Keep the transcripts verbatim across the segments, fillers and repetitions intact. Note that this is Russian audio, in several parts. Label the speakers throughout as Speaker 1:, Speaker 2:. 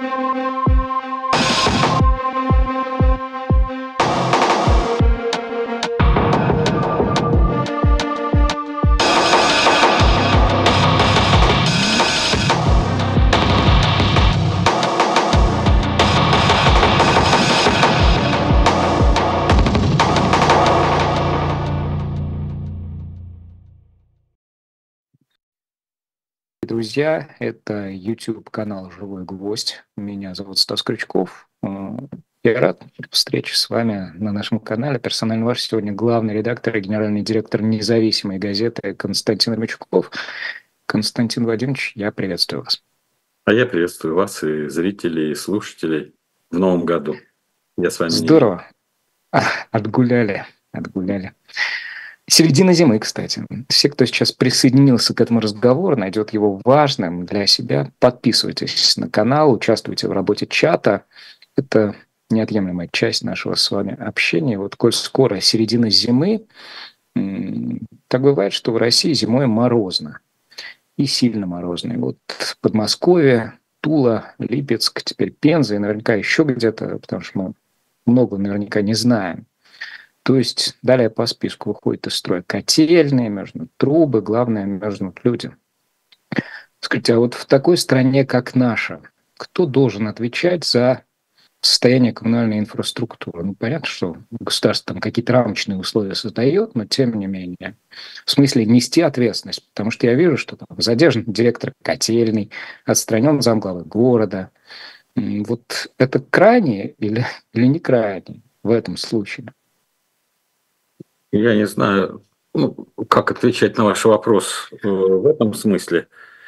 Speaker 1: Друзья, это YouTube-канал «Живой гвоздь». Меня зовут Стас Крючков. Э, Я рад встрече с вами на нашем канале. Персонально ваш сегодня главный редактор и генеральный директор независимой газеты Константин Ромичков. Константин Владимирович, я приветствую вас.
Speaker 2: А я приветствую вас и зрителей, и слушателей в новом году. Я с вами не
Speaker 1: Здорово. А, Отгуляли, отгуляли. Середина зимы, кстати. Все, кто сейчас присоединился к этому разговору, найдет его важным для себя. Подписывайтесь на канал, участвуйте в работе чата. Это неотъемлемая часть нашего с вами общения. Вот коль скоро середина зимы, м, так бывает, что в России зимой морозно. И сильно морозно. И вот Подмосковье, Тула, Липецк, теперь Пенза и наверняка еще где-то, потому что мы много наверняка не знаем. То есть далее по списку выходит из строя котельные, мерзнут трубы, главное, мерзнут люди. Скажите, а вот в такой стране, как наша, кто должен отвечать за состояние коммунальной инфраструктуры? Ну, понятно, что государство там какие-то рамочные условия создает, но тем не менее. В смысле нести ответственность, потому что я вижу, что там задержан директор котельной, отстранен замглавы города. М, Вот это крайне или, или не крайне в этом случае?
Speaker 2: Я не знаю, ну, как отвечать на ваш вопрос э, в этом смысле.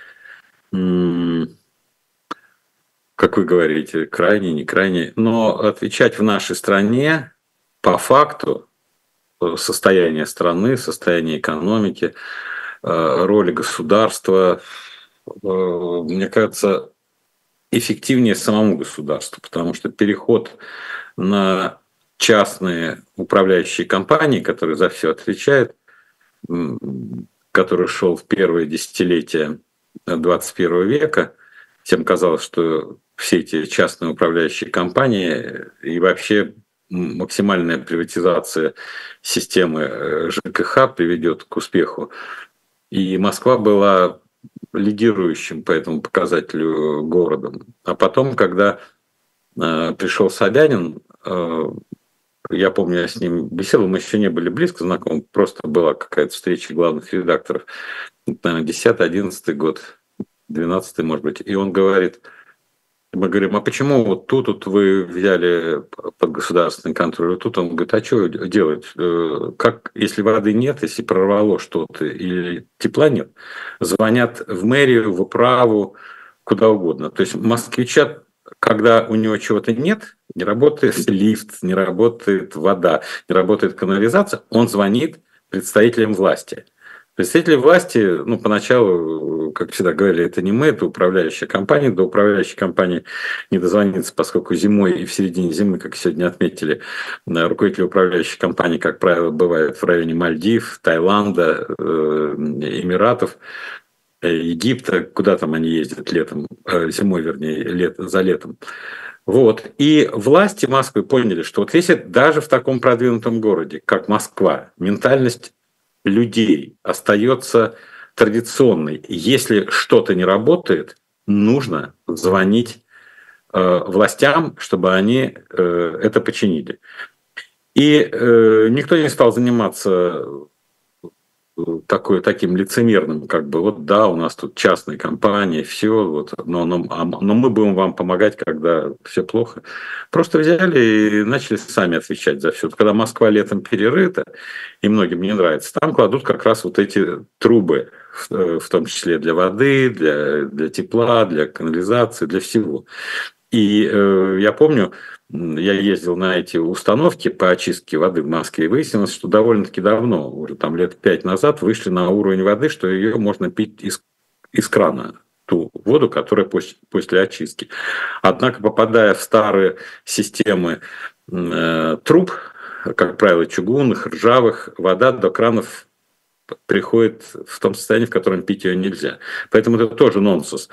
Speaker 2: М, Как вы говорите, крайне, не крайне. Но отвечать в нашей стране по факту э, состояние страны, состояние экономики, э, роли государства, э, мне кажется, эффективнее самому государству, потому что переход на частные управляющие компании, которые за все отвечают, м, который шел в первое десятилетие двадцать первого века, всем казалось, что все эти частные управляющие компании и вообще максимальная приватизация системы э, ЖКХ приведет к успеху. И Москва была лидирующим по этому показателю городом. А потом, когда э, пришел Собянин, э, я помню, я с ним беседовал, мы еще не были близко знакомы, просто была какая-то встреча главных редакторов, наверное, десятый, одиннадцатый год, двенадцатый, может быть, и он говорит, мы говорим, а почему вот тут вот вы взяли под государственный контроль, а тут он говорит, а что делать? Э, Как, если воды нет, если прорвало что-то или тепла нет, звонят в мэрию, в управу, куда угодно. То есть москвича, когда у него чего-то нет, не работает лифт, не работает вода, не работает канализация, он звонит представителям власти. Представители власти, ну, поначалу, как всегда говорили, это не мы, это управляющая компания. До управляющей компании не дозвониться, поскольку зимой и в середине зимы, как сегодня отметили, руководители управляющей компании, как правило, бывают в районе Мальдив, Таиланда, Эмиратов, Египта, куда там они ездят летом, зимой, вернее, лет, за летом. Вот. И власти Москвы поняли, что вот если даже в таком продвинутом городе, как Москва, ментальность людей остается традиционной. Если что-то не работает, нужно звонить э, властям, чтобы они э, это починили. И э, никто не стал заниматься такой, таким лицемерным, как бы, вот да, у нас тут частные компании, все, вот, но, но, но мы будем вам помогать, когда все плохо. Просто взяли и начали сами отвечать за все. Когда Москва летом перерыта, и многим не нравится, там кладут как раз вот эти трубы, в, в том числе для воды, для, для тепла, для канализации, для всего. И э, я помню, я ездил на эти установки по очистке воды в Москве, и выяснилось, что довольно-таки давно, уже там лет пять назад, вышли на уровень воды, что ее можно пить из, из крана, ту воду, которая после, после очистки. Однако, попадая в старые системы э, труб, как правило, чугунных, ржавых, вода до кранов приходит в том состоянии, в котором пить ее нельзя. Поэтому это тоже нонсенс.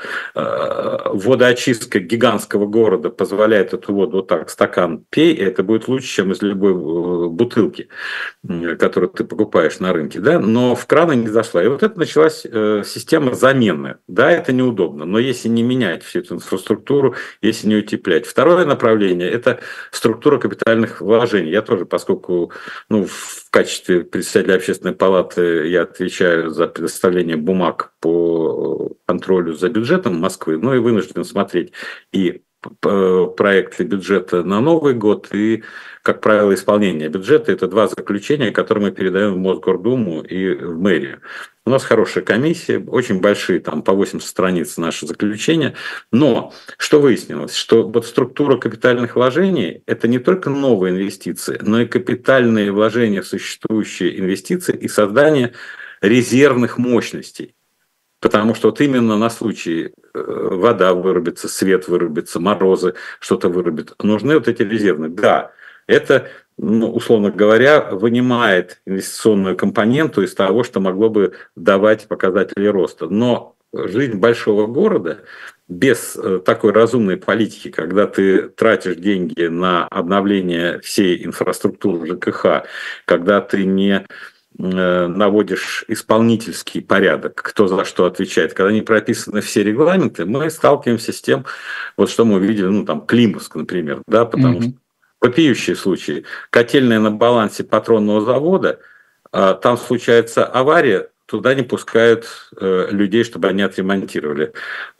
Speaker 2: Водоочистка гигантского города позволяет эту воду вот так, стакан пей, и это будет лучше, чем из любой бутылки, которую ты покупаешь на рынке. Да? Но в краны не зашла. И вот это началась система замены. Да, это неудобно, но если не менять всю эту инфраструктуру, если не утеплять. Второе направление – это структура капитальных вложений. Я тоже, поскольку ну, в качестве председателя общественной палаты я отвечаю за предоставление бумаг по контролю за бюджетом Москвы, но и вынужден смотреть и проекты бюджета на Новый год и, как правило, исполнение бюджета. Это два заключения, которые мы передаем в Мосгордуму и в мэрию. У нас хорошая комиссия, очень большие, там по восемьдесят страниц наши заключения. Но что выяснилось? Что вот структура капитальных вложений – это не только новые инвестиции, но и капитальные вложения в существующие инвестиции и создание резервных мощностей. Потому что вот именно на случай вода вырубится, свет вырубится, морозы, что-то вырубит, нужны вот эти резервные. Да, это, ну, условно говоря, вынимает инвестиционную компоненту из того, что могло бы давать показатели роста. Но жизнь большого города без такой разумной политики, когда ты тратишь деньги на обновление всей инфраструктуры ЖКХ, когда ты не наводишь исполнительский порядок, кто за что отвечает. Когда не прописаны все регламенты, мы сталкиваемся с тем, вот что мы видели, ну там Климовск, например, да, потому mm-hmm. что вопиющие случаи. Котельная на балансе патронного завода, там случается авария, туда не пускают людей, чтобы они отремонтировали.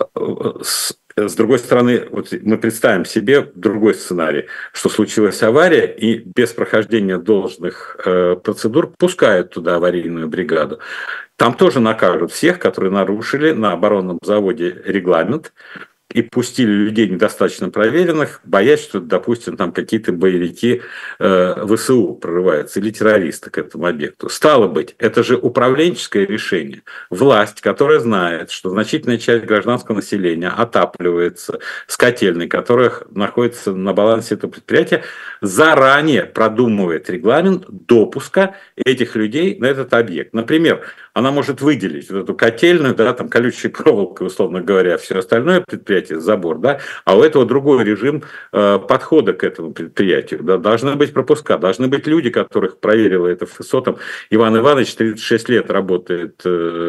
Speaker 2: С другой стороны, вот мы представим себе другой сценарий, что случилась авария, и без прохождения должных э, процедур пускают туда аварийную бригаду. Там тоже накажут всех, которые нарушили на оборонном заводе регламент и пустили людей недостаточно проверенных, боясь, что, допустим, там какие-то боевики э, ВСУ прорываются или террористы к этому объекту. Стало быть, это же управленческое решение. Власть, которая знает, что значительная часть гражданского населения отапливается с котельной, которая находится на балансе этого предприятия, заранее продумывает регламент допуска этих людей на этот объект. Например, она может выделить вот эту котельную, да, там колючей проволокой, условно говоря, все остальное предприятие, забор, да, а у этого другой режим э, подхода к этому предприятию. Да, должны быть пропуска, должны быть люди, которых проверило это ФСО. Там Иван Иванович тридцать шесть лет работает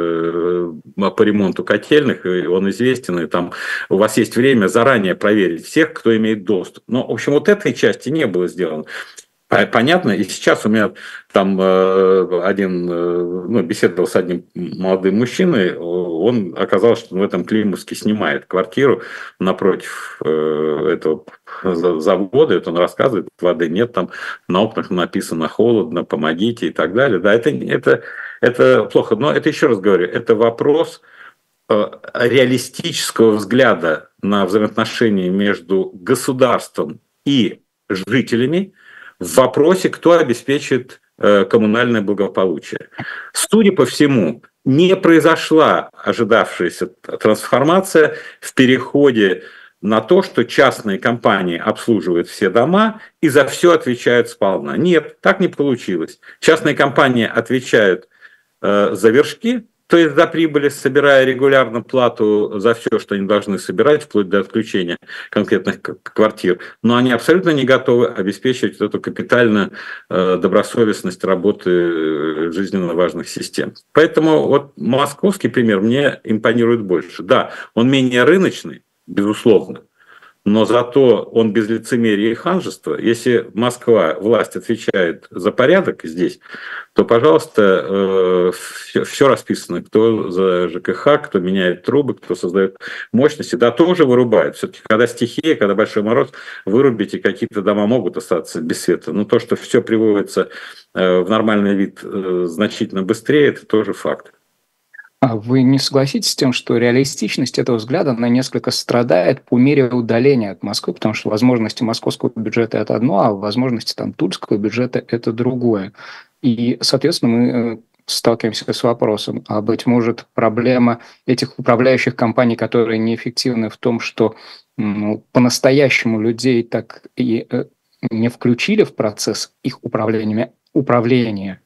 Speaker 2: э, по ремонту котельных, и он известен, и там у вас есть время заранее проверить всех, кто имеет доступ. Но, в общем, вот этой части не было сделано. Понятно, и сейчас у меня там э, один, э, ну, беседовал с одним молодым мужчиной, он оказалось, что в этом Климовске снимает квартиру напротив э, этого завода, это он рассказывает, воды нет, там на окнах написано «холодно, помогите» и так далее. Да, это, это, это плохо, но это, еще раз говорю, это вопрос э, реалистического взгляда на взаимоотношения между государством и жителями, в вопросе, кто обеспечит э, коммунальное благополучие. Судя по всему, не произошла ожидавшаяся трансформация в переходе на то, что частные компании обслуживают все дома и за все отвечают сполна. Нет, так не получилось. Частные компании отвечают э, за вершки, то есть за прибыли, собирая регулярно плату за все, что они должны собирать, вплоть до отключения конкретных квартир. Но они абсолютно не готовы обеспечивать эту капитальную э, добросовестность работы жизненно важных систем. Поэтому вот московский пример мне импонирует больше. Да, он менее рыночный, безусловно, но зато он без лицемерия и ханжества. Если Москва, власть отвечает за порядок здесь, то, пожалуйста, э, все, все расписано. Кто за ЖКХ, кто меняет трубы, кто создает мощности. Да, тоже вырубают. Все-таки, когда стихия, когда большой мороз, вырубить, и какие-то дома могут остаться без света. Но то, что все приводится э, в нормальный вид э, значительно быстрее, это тоже факт.
Speaker 1: А вы не согласитесь с тем, что реалистичность этого взгляда, она несколько страдает по мере удаления от Москвы, потому что возможности московского бюджета – это одно, а возможности там тульского бюджета – это другое. И, соответственно, мы сталкиваемся с вопросом, а, быть может, проблема этих управляющих компаний, которые неэффективны в том, что ну, по-настоящему людей так и э, не включили в процесс их управления, управления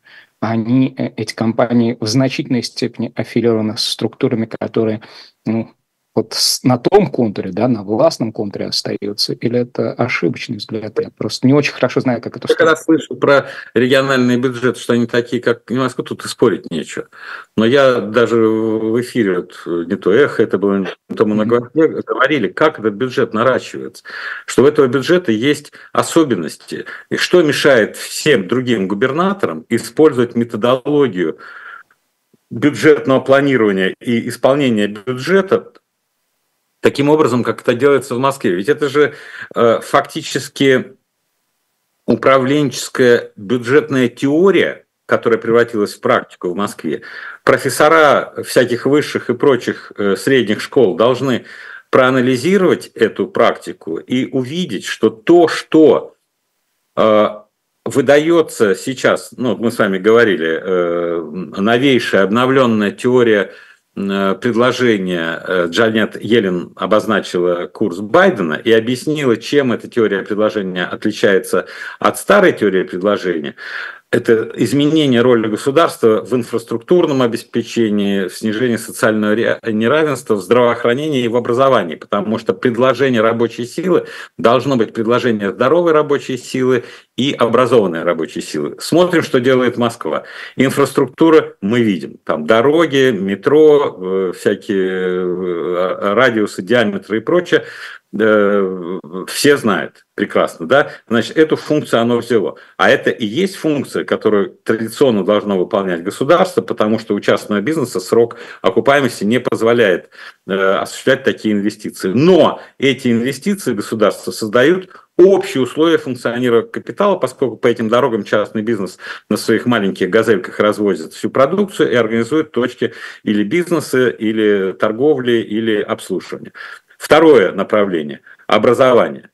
Speaker 1: они, эти компании, в значительной степени аффилированы с структурами, которые, ну, вот на том контуре, да, на властном контуре остаются, или это ошибочный взгляд? Я просто не очень хорошо знаю, как это
Speaker 2: Я когда
Speaker 1: устроено.
Speaker 2: слышу про региональные бюджеты, что они такие, как не Москва, тут и спорить нечего. Но я даже в эфире, вот, не то «Эхо», это было, не то мы говорили, как этот бюджет наращивается, что у этого бюджета есть особенности, и что мешает всем другим губернаторам использовать методологию бюджетного планирования и исполнения бюджета таким образом, как это делается в Москве. Ведь это же э, фактически управленческая бюджетная теория, которая превратилась в практику в Москве. Профессора всяких высших и прочих э, средних школ должны проанализировать эту практику и увидеть, что то, что э, выдается сейчас, ну, мы с вами говорили, э, новейшая обновленная теория предложения, Джанет Йеллен обозначила курс Байдена и объяснила, чем эта теория предложения отличается от старой теории предложения. Это изменение роли государства в инфраструктурном обеспечении, в снижении социального неравенства, в здравоохранении и в образовании, потому что предложение рабочей силы должно быть предложение здоровой рабочей силы и образованной рабочей силы. Смотрим, что делает Москва. Инфраструктура мы видим. Там дороги, метро, всякие радиусы, диаметры и прочее. Все знают прекрасно, да? Значит, эту функцию оно взяло. А это и есть функция, которую традиционно должно выполнять государство, потому что у частного бизнеса срок окупаемости не позволяет э, осуществлять такие инвестиции. Но эти инвестиции государства создают общие условия функционирования капитала, поскольку по этим дорогам частный бизнес на своих маленьких газельках развозит всю продукцию и организует точки или бизнеса, или торговли, или обслуживания. Второе направление – образование.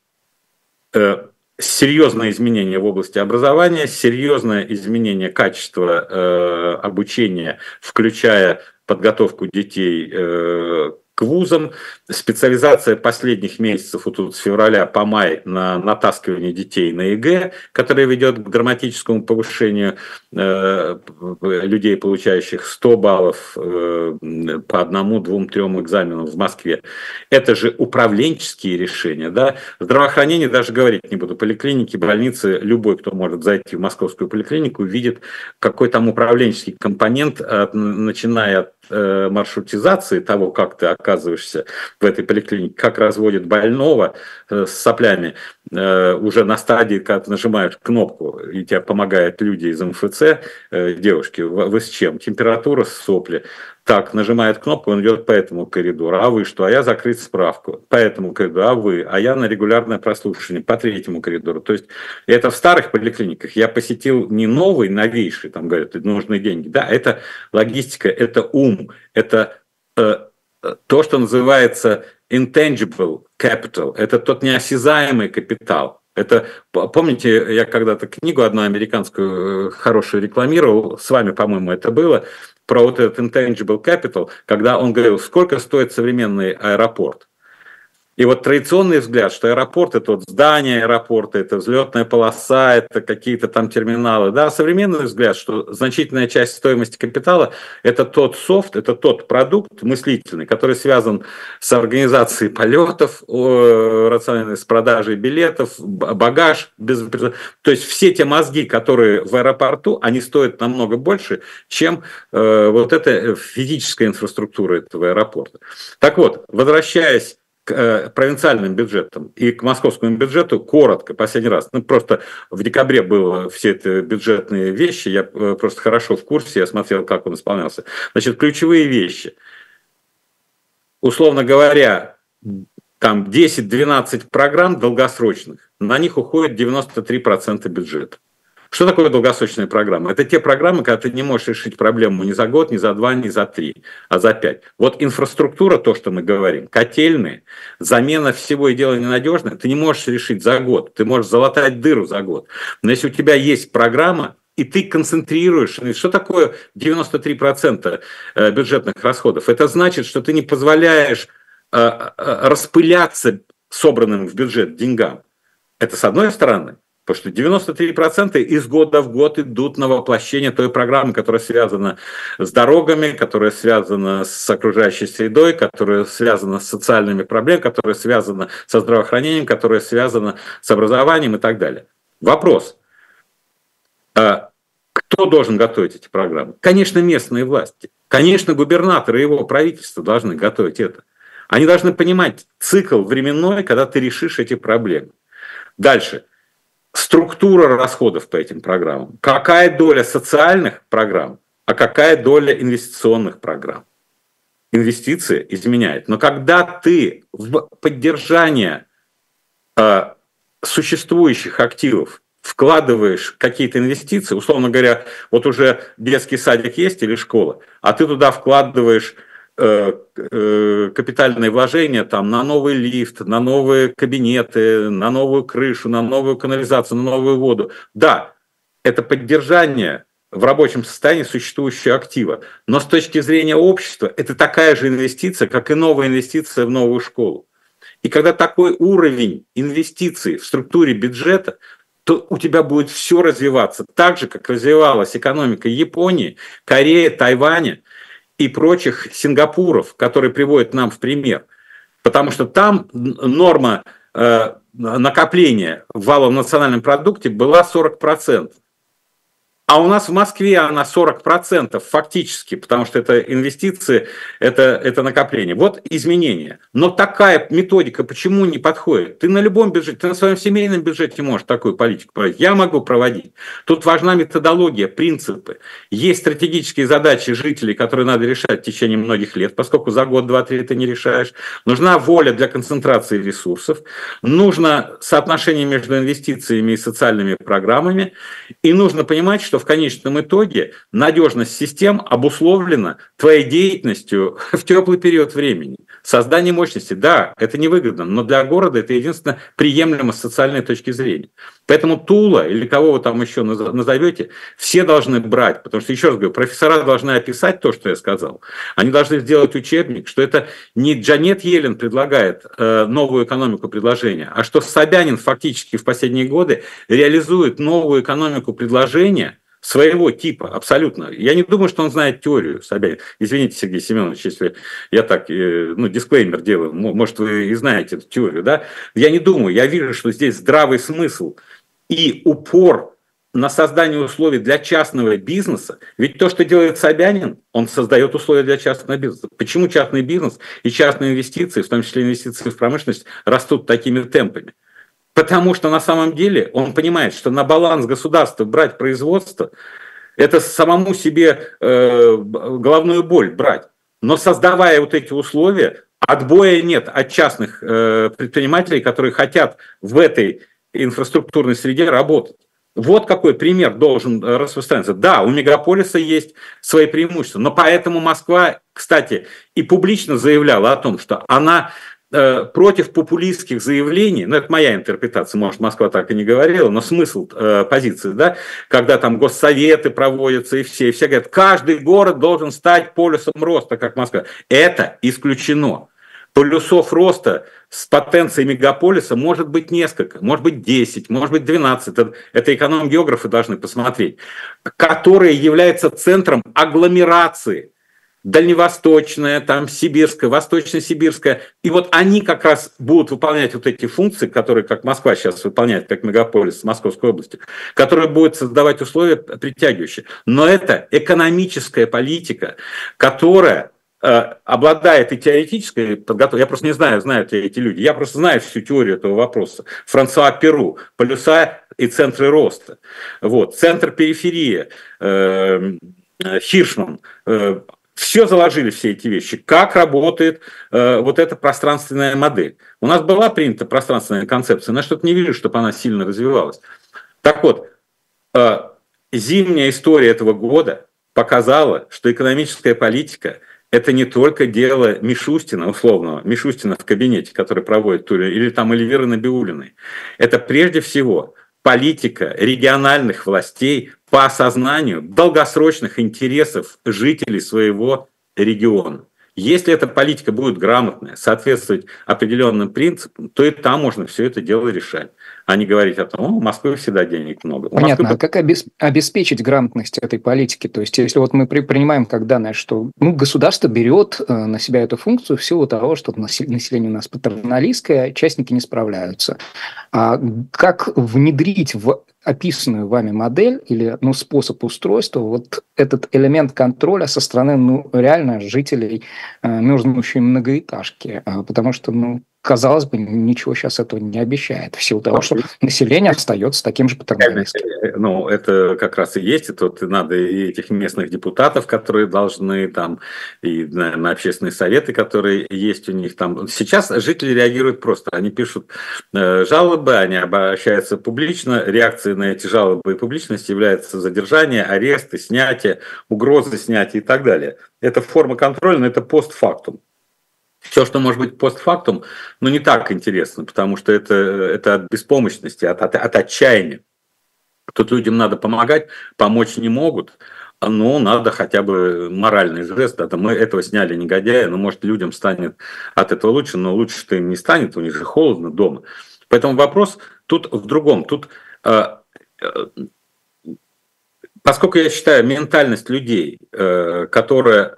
Speaker 2: Серьезное изменение в области образования, серьезное изменение качества э, обучения, включая подготовку детей э, к вузам, специализация последних месяцев, вот тут с февраля по май, на натаскивание детей на ЕГЭ, которое ведет к драматическому повышению э, людей, получающих сто баллов э, по одному, двум, трем экзаменам в Москве. Это же управленческие решения. Да? Здравоохранение даже говорить не буду. Поликлиники, больницы, любой, кто может зайти в московскую поликлинику, видит, какой там управленческий компонент, от, начиная от э, маршрутизации того, как ты оказываешься в этой поликлинике, как разводят больного э, с соплями, э, уже на стадии, когда ты нажимаешь кнопку, и тебе помогают люди из МФЦ, э, девушки, вы с чем? Температура, сопли. Так, нажимает кнопку, он идет по этому коридору. А вы что? А я закрыть справку. По этому коридору. А вы? А я на регулярное прослушивание по третьему коридору. То есть это в старых поликлиниках. Я посетил не новый, новейший, там говорят, нужны деньги. Да, это логистика, это ум, это э, то, что называется intangible capital. Это тот неосязаемый капитал. Это, помните, я когда-то книгу одну американскую хорошую рекламировал, с вами, по-моему, это было, про вот этот intangible capital, когда он говорил, сколько стоит современный аэропорт. И вот традиционный взгляд, что аэропорт – это вот здание аэропорта, это взлетная полоса, это какие-то там терминалы. Да, современный взгляд, что значительная часть стоимости капитала – это тот софт, это тот продукт мыслительный, который связан с организацией полетов, с продажей билетов, багаж. Без... То есть все те мозги, которые в аэропорту, они стоят намного больше, чем э, вот эта физическая инфраструктура этого аэропорта. Так вот, возвращаясь к провинциальным бюджетам и к московскому бюджету, коротко, последний раз. Ну, просто в декабре было все эти бюджетные вещи, я просто хорошо в курсе, я смотрел, как он исполнялся. Значит, ключевые вещи. Условно говоря, там десять-двенадцать программ долгосрочных, на них уходит девяносто три процента бюджета. Что такое долгосрочная программа? Это те программы, когда ты не можешь решить проблему ни за год, ни за два, ни за три, а за пять. Вот инфраструктура, то, что мы говорим, котельные, замена всего и дело ненадежное, ты не можешь решить за год, ты можешь залатать дыру за год. Но если у тебя есть программа, и ты концентрируешь, что такое девяносто три процента бюджетных расходов? Это значит, что ты не позволяешь распыляться собранным в бюджет деньгам. Это с одной стороны. Потому что девяносто три процента из года в год идут на воплощение той программы, которая связана с дорогами, которая связана с окружающей средой, которая связана с социальными проблемами, которая связана со здравоохранением, которая связана с образованием и так далее. Вопрос. Кто должен готовить эти программы? Конечно, местные власти. Конечно, губернаторы и его правительство должны готовить это. Они должны понимать цикл временной, когда ты решишь эти проблемы. Дальше. Структура расходов по этим программам. Какая доля социальных программ, а какая доля инвестиционных программ? Инвестиции изменяют. Но когда ты в поддержание э, существующих активов вкладываешь какие-то инвестиции, условно говоря, вот уже детский садик есть или школа, а ты туда вкладываешь э, э, капитальные вложения там, на новый лифт, на новые кабинеты, на новую крышу, на новую канализацию, на новую воду. Да, это поддержание в рабочем состоянии существующего актива, но с точки зрения общества это такая же инвестиция, как и новая инвестиция в новую школу. И когда такой уровень инвестиций в структуре бюджета, то у тебя будет все развиваться так же, как развивалась экономика Японии, Кореи, Тайваня и прочих Сингапуров, которые приводят нам в пример. Потому что там норма э, накопления в валовом национальном продукте была сорок процентов. А у нас в Москве она сорок процентов фактически, потому что это инвестиции, это, это накопление. Вот изменения. Но такая методика почему не подходит? Ты на любом бюджете, ты на своем семейном бюджете можешь такую политику проводить. Я могу проводить. Тут важна методология, принципы. Есть стратегические задачи жителей, которые надо решать в течение многих лет, поскольку за год, два, три ты не решаешь. Нужна воля для концентрации ресурсов. Нужно соотношение между инвестициями и социальными программами. И нужно понимать, что в конечном итоге надежность систем обусловлена твоей деятельностью в теплый период времени. Создание мощности, да, это невыгодно, но для города это единственно приемлемо с социальной точки зрения. Поэтому Тула, или кого вы там еще назовете, все должны брать, потому что, еще раз говорю, профессора должны описать то, что я сказал. Они должны сделать учебник, что это не Джанет Йеллен предлагает э, новую экономику предложения, а что Собянин фактически в последние годы реализует новую экономику предложения, своего типа, абсолютно. Я не думаю, что он знает теорию Собянин. Извините, Сергей Семенович, если я так, ну, дисклеймер делаю, может, вы и знаете эту теорию, да? Я не думаю, я вижу, что здесь здравый смысл и упор на создание условий для частного бизнеса. Ведь то, что делает Собянин, он создает условия для частного бизнеса. Почему частный бизнес и частные инвестиции, в том числе инвестиции в промышленность, растут такими темпами? Потому что на самом деле он понимает, что на баланс государства брать производство, это самому себе э, головную боль брать. Но создавая вот эти условия, отбоя нет от частных э, предпринимателей, которые хотят в этой инфраструктурной среде работать. Вот какой пример должен распространяться. Да, у мегаполиса есть свои преимущества, но поэтому Москва, кстати, и публично заявляла о том, что она против популистских заявлений, ну это моя интерпретация, может Москва так и не говорила, но смысл э, позиции, да, когда там госсоветы проводятся и все, и все говорят, каждый город должен стать полюсом роста, как Москва. Это исключено. Полюсов роста с потенцией мегаполиса может быть несколько, может быть десять, может быть двенадцать, это, это эконом-географы должны посмотреть, которые являются центром агломерации. Дальневосточная, там сибирская, восточно-сибирская. И вот они как раз будут выполнять вот эти функции, которые, как Москва сейчас выполняет, как мегаполис Московской области, которые будут создавать условия притягивающие. Но это экономическая политика, которая э, обладает и теоретической подготовкой. Я просто не знаю, знают ли эти люди. Я просто знаю всю теорию этого вопроса. Франсуа Перу, полюса и центры роста. Вот. Центр-периферия, э, Хиршман, э, все заложили, все эти вещи. Как работает э, вот эта пространственная модель. У нас была принята пространственная концепция, но я что-то не вижу, чтобы она сильно развивалась. Так вот, э, зимняя история этого года показала, что экономическая политика – это не только дело Мишустина, условного, Мишустина в кабинете, который проводит тур, или там Эльвиры Набиуллиной. Это прежде всего политика региональных властей по осознанию долгосрочных интересов жителей своего региона. Если эта политика будет грамотная, соответствовать определенным принципам, то и там можно все это дело решать. а не говорить о том, о, у Москвы всегда денег много. У
Speaker 1: Понятно.
Speaker 2: Москвы...
Speaker 1: А как обес- обеспечить грамотность этой политики? То есть, если вот мы при- принимаем как данное, что ну, государство берет э, на себя эту функцию в силу того, что насе- население у нас патерналистское, частники не справляются. А как внедрить в описанную вами модель или ну, способ устройства вот этот элемент контроля со стороны ну, реально жителей э, мерзнущей многоэтажки? А, потому что, ну, казалось бы, ничего сейчас этого не обещает, в силу того, что население остается таким же патерналистским.
Speaker 2: Ну, это как раз и есть, и тут надо и этих местных депутатов, которые должны там, и, наверное, общественные советы, которые есть у них там. Сейчас жители реагируют просто, они пишут э, жалобы, они обращаются публично, реакцией на эти жалобы и публичность является задержание, аресты, снятие, угрозы снятия и так далее. Это форма контроля, но это постфактум. Все, что может быть постфактум, ну, не так интересно, потому что это, это от беспомощности, от, от, от отчаяния. Тут людям надо помогать, помочь не могут, но надо хотя бы моральный жест. Это мы этого сняли негодяя, но может людям станет от этого лучше, но лучше-то им не станет, у них же холодно дома. Поэтому вопрос тут в другом. Тут, э, э, поскольку я считаю ментальность людей, э, которая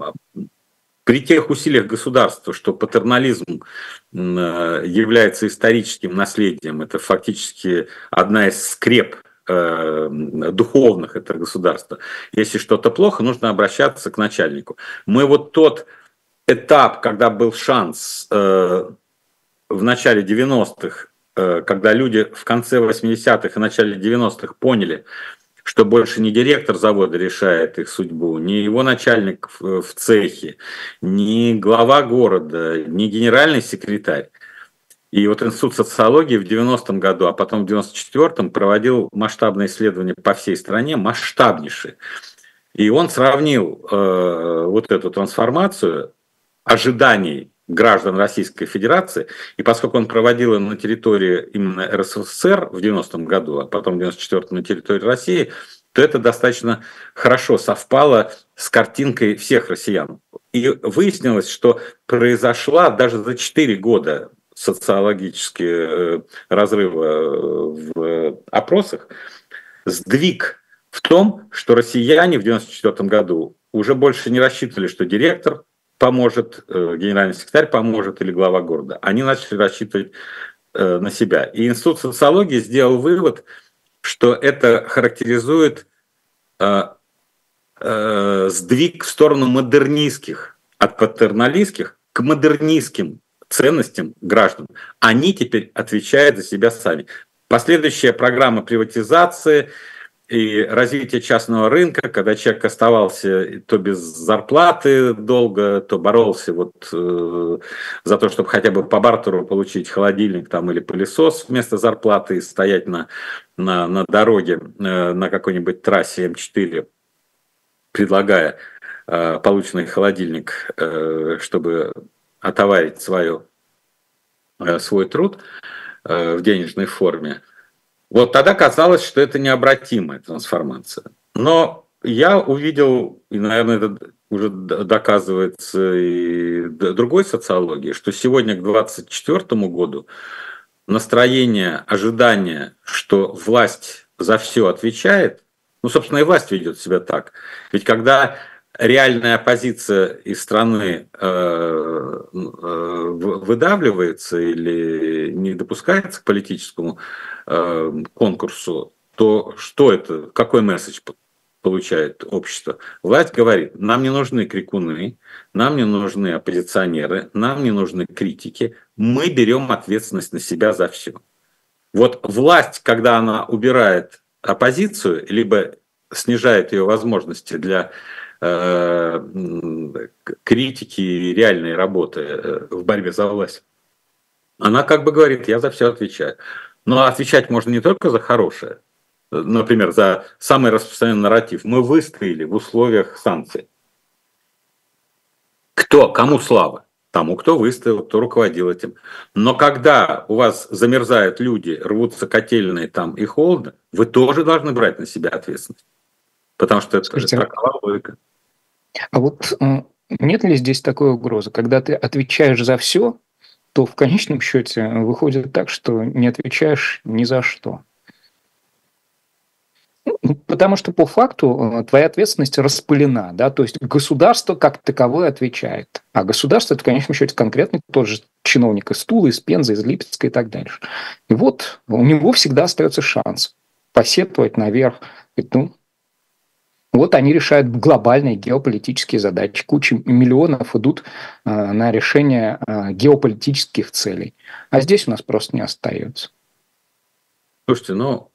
Speaker 2: при тех усилиях государства, что патернализм является историческим наследием, это фактически одна из скреп духовных этого государства. Если что-то плохо, нужно обращаться к начальнику. Мы вот тот этап, когда был шанс в начале девяностых, когда люди в конце восьмидесятых и начале девяностых поняли, что больше не директор завода решает их судьбу, не его начальник в цехе, не глава города, не генеральный секретарь. И вот Институт социологии в девяностом году, а потом в девяносто четвёртом проводил масштабное исследование по всей стране, масштабнейшее. И он сравнил э, вот эту трансформацию ожиданий граждан Российской Федерации, и поскольку он проводил ее на территории именно эр эс эс эс эр в девяностом году, а потом в девяносто четвёртом на территории России, то это достаточно хорошо совпало с картинкой всех россиян. И выяснилось, что произошла даже за четыре года социологические разрывы в опросах, сдвиг в том, что россияне в девяносто четвёртом году уже больше не рассчитывали, что директор поможет, генеральный секретарь поможет или глава города. Они начали рассчитывать на себя. И Институт социологии сделал вывод, что это характеризует сдвиг в сторону модернистских, от патерналистских к модернистским ценностям граждан. Они теперь отвечают за себя сами. Последующая программа приватизации и развитие частного рынка, когда человек оставался то без зарплаты долго, то боролся вот, э, за то, чтобы хотя бы по бартеру получить холодильник там, или пылесос вместо зарплаты и стоять на, на, на дороге э, на какой-нибудь трассе эм четыре, предлагая э, полученный холодильник, э, чтобы отоварить свое, э, свой труд э, в денежной форме. Вот тогда казалось, что это необратимая трансформация. Но я увидел, и, наверное, это уже доказывается и другой социологией, что сегодня к двадцать четвёртому году настроение, ожидание, что власть за все отвечает, ну, собственно, и власть ведет себя так. Ведь когда реальная оппозиция из страны э, выдавливается или не допускается к политическому э, конкурсу, то что это, какой месседж получает общество? Власть говорит, нам не нужны крикуны, нам не нужны оппозиционеры, нам не нужны критики, мы берем ответственность на себя за все. Вот власть, когда она убирает оппозицию, либо снижает ее возможности для критики и реальной работы в борьбе за власть, она как бы говорит, я за все отвечаю. Но отвечать можно не только за хорошее, например, за самый распространенный нарратив. Мы выстояли в условиях санкций. Кто? Кому слава? Тому, кто выстоял, кто руководил этим. Но когда у вас замерзают люди, рвутся котельные там и холодно, вы тоже должны брать на себя ответственность. Потому что это
Speaker 1: Скажите,
Speaker 2: такова логика.
Speaker 1: А вот нет ли здесь такой угрозы, когда ты отвечаешь за все, то в конечном счете выходит так, что не отвечаешь ни за что. Ну, потому что по факту э, твоя ответственность распылена, да, то есть государство как таковое отвечает. А государство – это, в конечном счете, конкретно тот же чиновник из Тулы, из Пензы, из Липецка и так дальше. И вот у него всегда остается шанс посетовать наверх. Говорит, ну, вот они решают глобальные геополитические задачи. Куча миллионов идут э, на решение э, геополитических целей. А здесь у нас просто не остается.
Speaker 2: Слушайте, ну,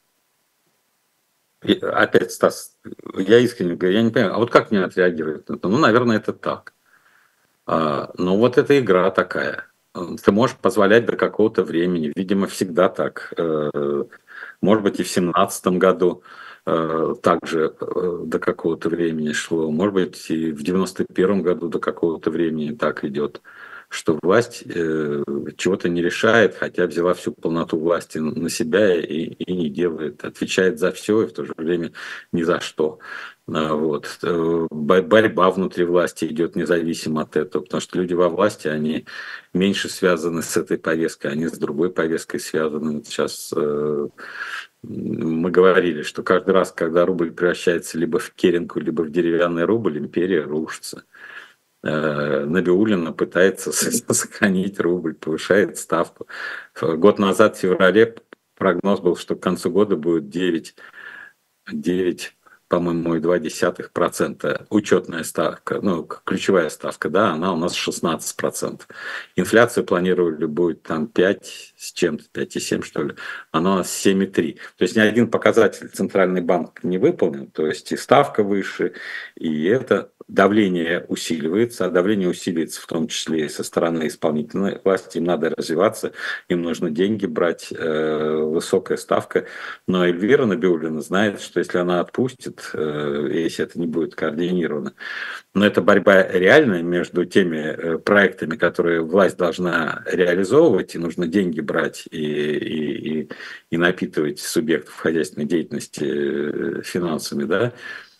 Speaker 2: и опять, Стас, я искренне говорю, я не понимаю, а вот как мне отреагировать на это? Ну, наверное, это так. А, ну, вот эта игра такая. Ты можешь позволять до какого-то времени. Видимо, всегда так. Э, Может быть, и в семнадцатом году э, также э, до какого-то времени шло. Может быть, и в девяносто первом году до какого-то времени так идет, что власть э, чего-то не решает, хотя взяла всю полноту власти на себя и, и не делает, отвечает за все и в то же время ни за что. А, Вот. Э, бо- Борьба внутри власти идет независимо от этого, потому что люди во власти, они меньше связаны с этой повесткой, они с другой повесткой связаны. Вот сейчас э, мы говорили, что каждый раз, когда рубль превращается либо в керенку, либо в деревянный рубль, империя рушится. Э, Набиуллина пытается сохранить рубль, повышает ставку. Год назад, в феврале, прогноз был, что к концу года будет девять, девять, по-моему, и два десятых процента учетная ставка, ну, ключевая ставка, да, она у нас шестнадцать процентов. Инфляцию планировали будет там пять с чем-то, пять и семь что ли, она у нас семь и три. То есть ни один показатель Центральный банк не выполнил, то есть и ставка выше, и это давление усиливается, а давление усиливается в том числе и со стороны исполнительной власти, им надо развиваться, им нужно деньги брать, э, высокая ставка. Но Эльвира Набиуллина знает, что если она отпустит, э, если это не будет координировано, но это борьба реальная между теми э, проектами, которые власть должна реализовывать, и нужно деньги брать и, и, и, и напитывать субъектов хозяйственной деятельности э, финансами, да,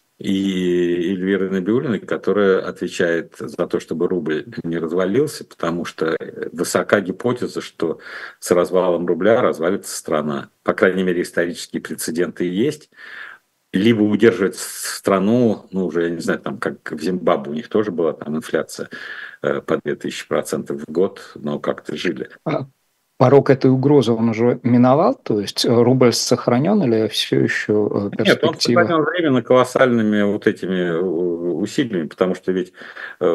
Speaker 2: и Эльвира Набиуллина, которая отвечает за то, чтобы рубль не развалился, потому что высока гипотеза, что с развалом рубля развалится страна. По крайней мере, исторические прецеденты есть. Либо удерживать страну, ну, уже, я не знаю, там, как в Зимбабве, у них тоже была там инфляция э, по две тысячи процентов в год, но как-то жили.
Speaker 1: А порог этой угрозы, он уже миновал? То есть э, рубль сохранен или все еще э,
Speaker 2: Нет, он
Speaker 1: перспектива?
Speaker 2: сохранен временно колоссальными вот этими э, усилиями, потому что ведь э,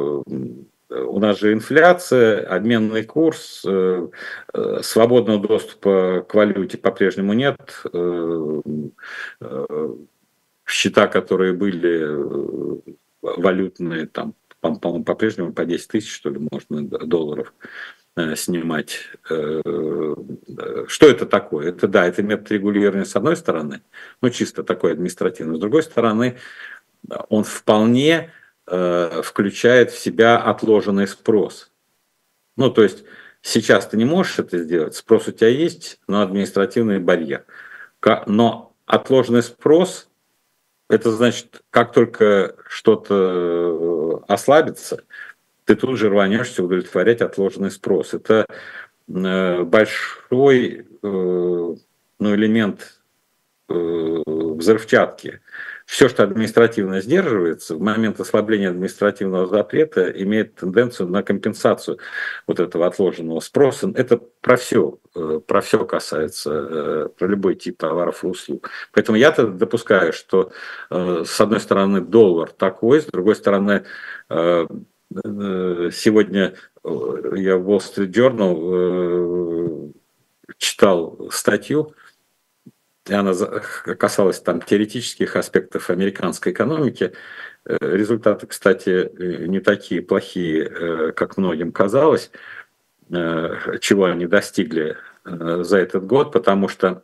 Speaker 2: у нас же инфляция, обменный курс, э, э, свободного доступа к валюте по-прежнему нет. Э, э, Счета, которые были э, валютные, там, по- по-моему, по-прежнему по десять тысяч, что ли, можно долларов э, снимать. Э, э, Что это такое? Это, да, это метод регулирования с одной стороны, ну, чисто такой административный. С другой стороны, он вполне э, включает в себя отложенный спрос. Ну, то есть сейчас ты не можешь это сделать, спрос у тебя есть, но административный барьер. Ка- Но отложенный спрос, это значит, как только что-то э, ослабится, ты тут же рванешься удовлетворять отложенный спрос. Это э, большой э, ну, элемент э, взрывчатки. Все, что административно сдерживается, в момент ослабления административного запрета имеет тенденцию на компенсацию вот этого отложенного спроса. Это про все, про все касается, э, про любой тип товаров и услуг. Поэтому я-то допускаю, что э, с одной стороны доллар такой, с другой стороны э, э, сегодня э, я в Wall Street Journal э, читал статью, и она касалась там теоретических аспектов американской экономики. Э, Результаты, кстати, э, не такие плохие, э, как многим казалось, э, чего они достигли э, за этот год, потому что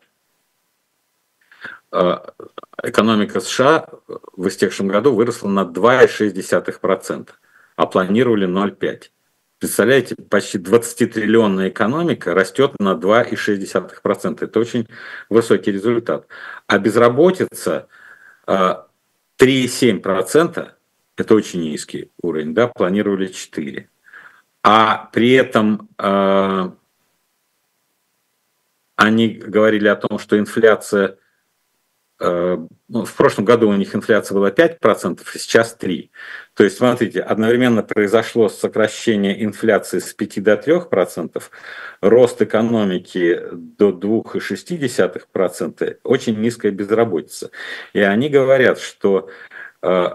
Speaker 2: э, экономика США в истекшем году выросла на два и шесть десятых процента, а планировали ноль целых пять десятых процента. Представляете, почти двадцатитриллионная экономика растет на два и шесть десятых процента. Это очень высокий результат. А безработица э, три и семь десятых процента, это очень низкий уровень, да, планировали четыре процента. а при этом э, они говорили о том, что инфляция, э, ну, в прошлом году у них инфляция была пять процентов, а сейчас три процента. То есть, смотрите, одновременно произошло сокращение инфляции с пяти до трёх процентов, рост экономики до двух целых шести десятых процента, очень низкая безработица. И они говорят, что э,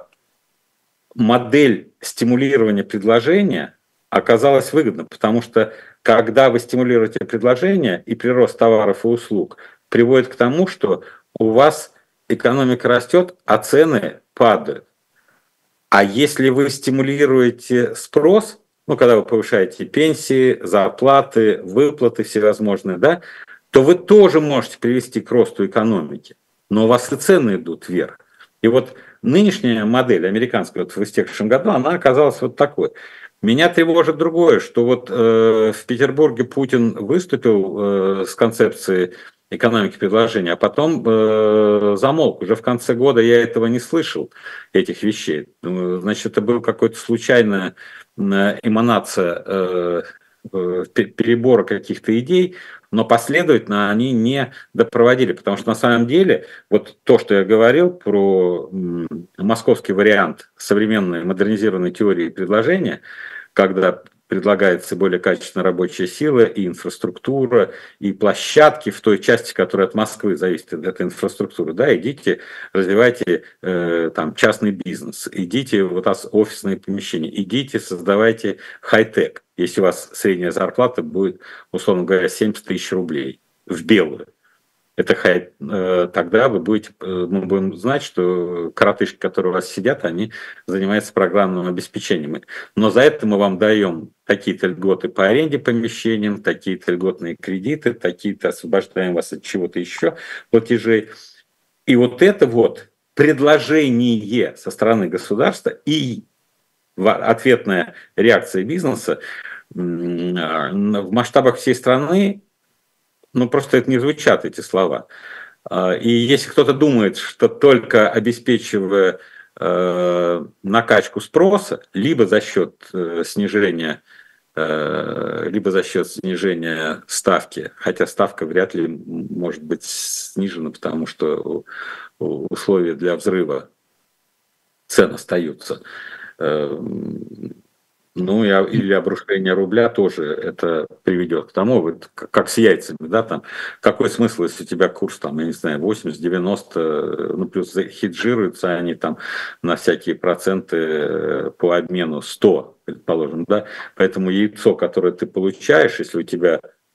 Speaker 2: модель стимулирования предложения оказалась выгодна, потому что когда вы стимулируете предложение и прирост товаров и услуг приводит к тому, что у вас экономика растет, а цены падают. А если вы стимулируете спрос, ну, когда вы повышаете пенсии, зарплаты, выплаты всевозможные, да, то вы тоже можете привести к росту экономики, но у вас и цены идут вверх. И вот нынешняя модель американская вот в истекшем году, она оказалась вот такой. Меня тревожит другое, что вот э, в Петербурге Путин выступил э, с концепцией экономики предложения, а потом э, замолк. Уже в конце года я этого не слышал, этих вещей. Значит, это была какая-то случайная эманация э, э, перебора каких-то идей, но последовательно они не допроводили, потому что на самом деле вот то, что я говорил про московский вариант современной модернизированной теории предложения, когда предлагается более качественная рабочая сила и инфраструктура, и площадки в той части, которая от Москвы зависит от этой инфраструктуры. Да, идите, развивайте э, там, частный бизнес, идите вот офисные помещения, идите, создавайте хай-тек, если у вас средняя зарплата будет, условно говоря, семьдесят тысяч рублей в белую. Это хай, э, тогда вы будете, э, мы будем знать, что коротышки, которые у вас сидят, они занимаются программным обеспечением. Но за это мы вам даем такие-то льготы по аренде помещениям, такие-то льготные кредиты, такие-то освобождаем вас от чего-то еще платежей. И вот это вот предложение со стороны государства и ответная реакция бизнеса в масштабах всей страны, ну, просто это не звучат, эти слова. И если кто-то думает, что только обеспечивая э, накачку спроса, либо за счет э, снижения, э, либо за счет снижения ставки, хотя ставка вряд ли может быть снижена, потому что условия для взрыва цен остаются. Э, Ну, или обрушение рубля тоже это приведет к тому, вот, как с яйцами, да, там, какой смысл, если у тебя курс, там, я не знаю, восемьдесят-девяносто, ну, плюс хеджируются они там на всякие проценты по обмену сто, предположим, да, поэтому яйцо, которое ты получаешь, если у тебя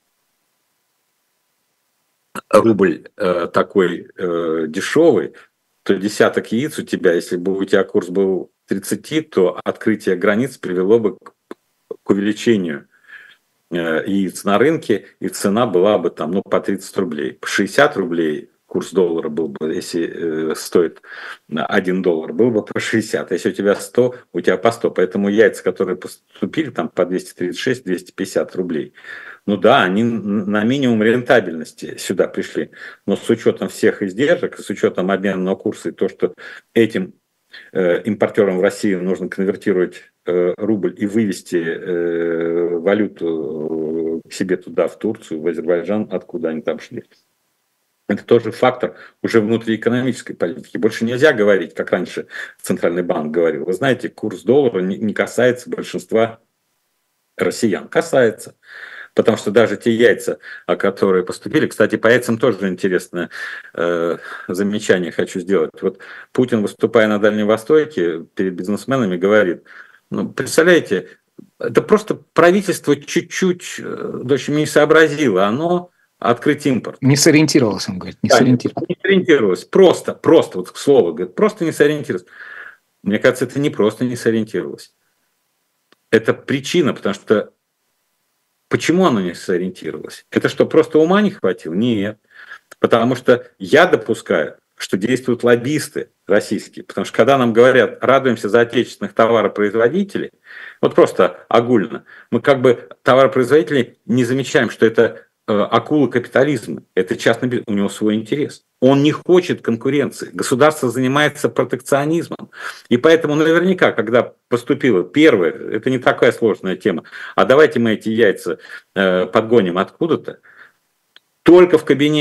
Speaker 2: рубль э, такой э, дешевый, то десяток яиц у тебя, если бы у тебя курс был тридцать, то открытие границ привело бы к, к увеличению э, яиц на рынке, и цена была бы там, ну, по тридцать рублей. По шестьдесят рублей курс доллара был бы, если э, стоит один доллар, был бы по шестьдесят. Если у тебя сто, у тебя по сто. Поэтому яйца, которые поступили там по двести тридцать шесть - двести пятьдесят рублей, ну да, они на минимум рентабельности сюда пришли. Но с учетом всех издержек, с учетом обменного курса и то, что этим э, импортерам в России нужно конвертировать э, рубль и вывести э, валюту к себе туда, в Турцию, в Азербайджан, откуда они там шли. Это тоже фактор уже внутриэкономической политики. Больше нельзя говорить, как раньше Центральный банк говорил. Вы знаете, курс доллара не касается большинства россиян. Касается. Потому что даже те яйца, которые поступили, кстати, по яйцам тоже интересное э, замечание хочу сделать. Вот Путин, выступая на Дальнем Востоке, перед бизнесменами говорит, ну, представляете, это просто правительство чуть-чуть э, очень не сообразило, оно открыть импорт.
Speaker 1: Не сориентировалось, он говорит, не
Speaker 2: да,
Speaker 1: сориентировалось.
Speaker 2: Не сориентировалось, просто, просто, вот к слову, говорит, просто не сориентировалось. Мне кажется, это не просто не сориентировалось. Это причина, потому что почему оно не сориентировалось? Это что, просто ума не хватило? Нет. Потому что я допускаю, что действуют лоббисты российские. Потому что когда нам говорят, радуемся за отечественных товаропроизводителей, вот просто огульно, мы как бы товаропроизводителей не замечаем, что это акула капитализма, это частный бизнес, у него свой интерес. Он не хочет конкуренции. Государство занимается протекционизмом. И поэтому наверняка, когда поступило первое, это не такая сложная тема, а давайте мы эти яйца подгоним откуда-то, только в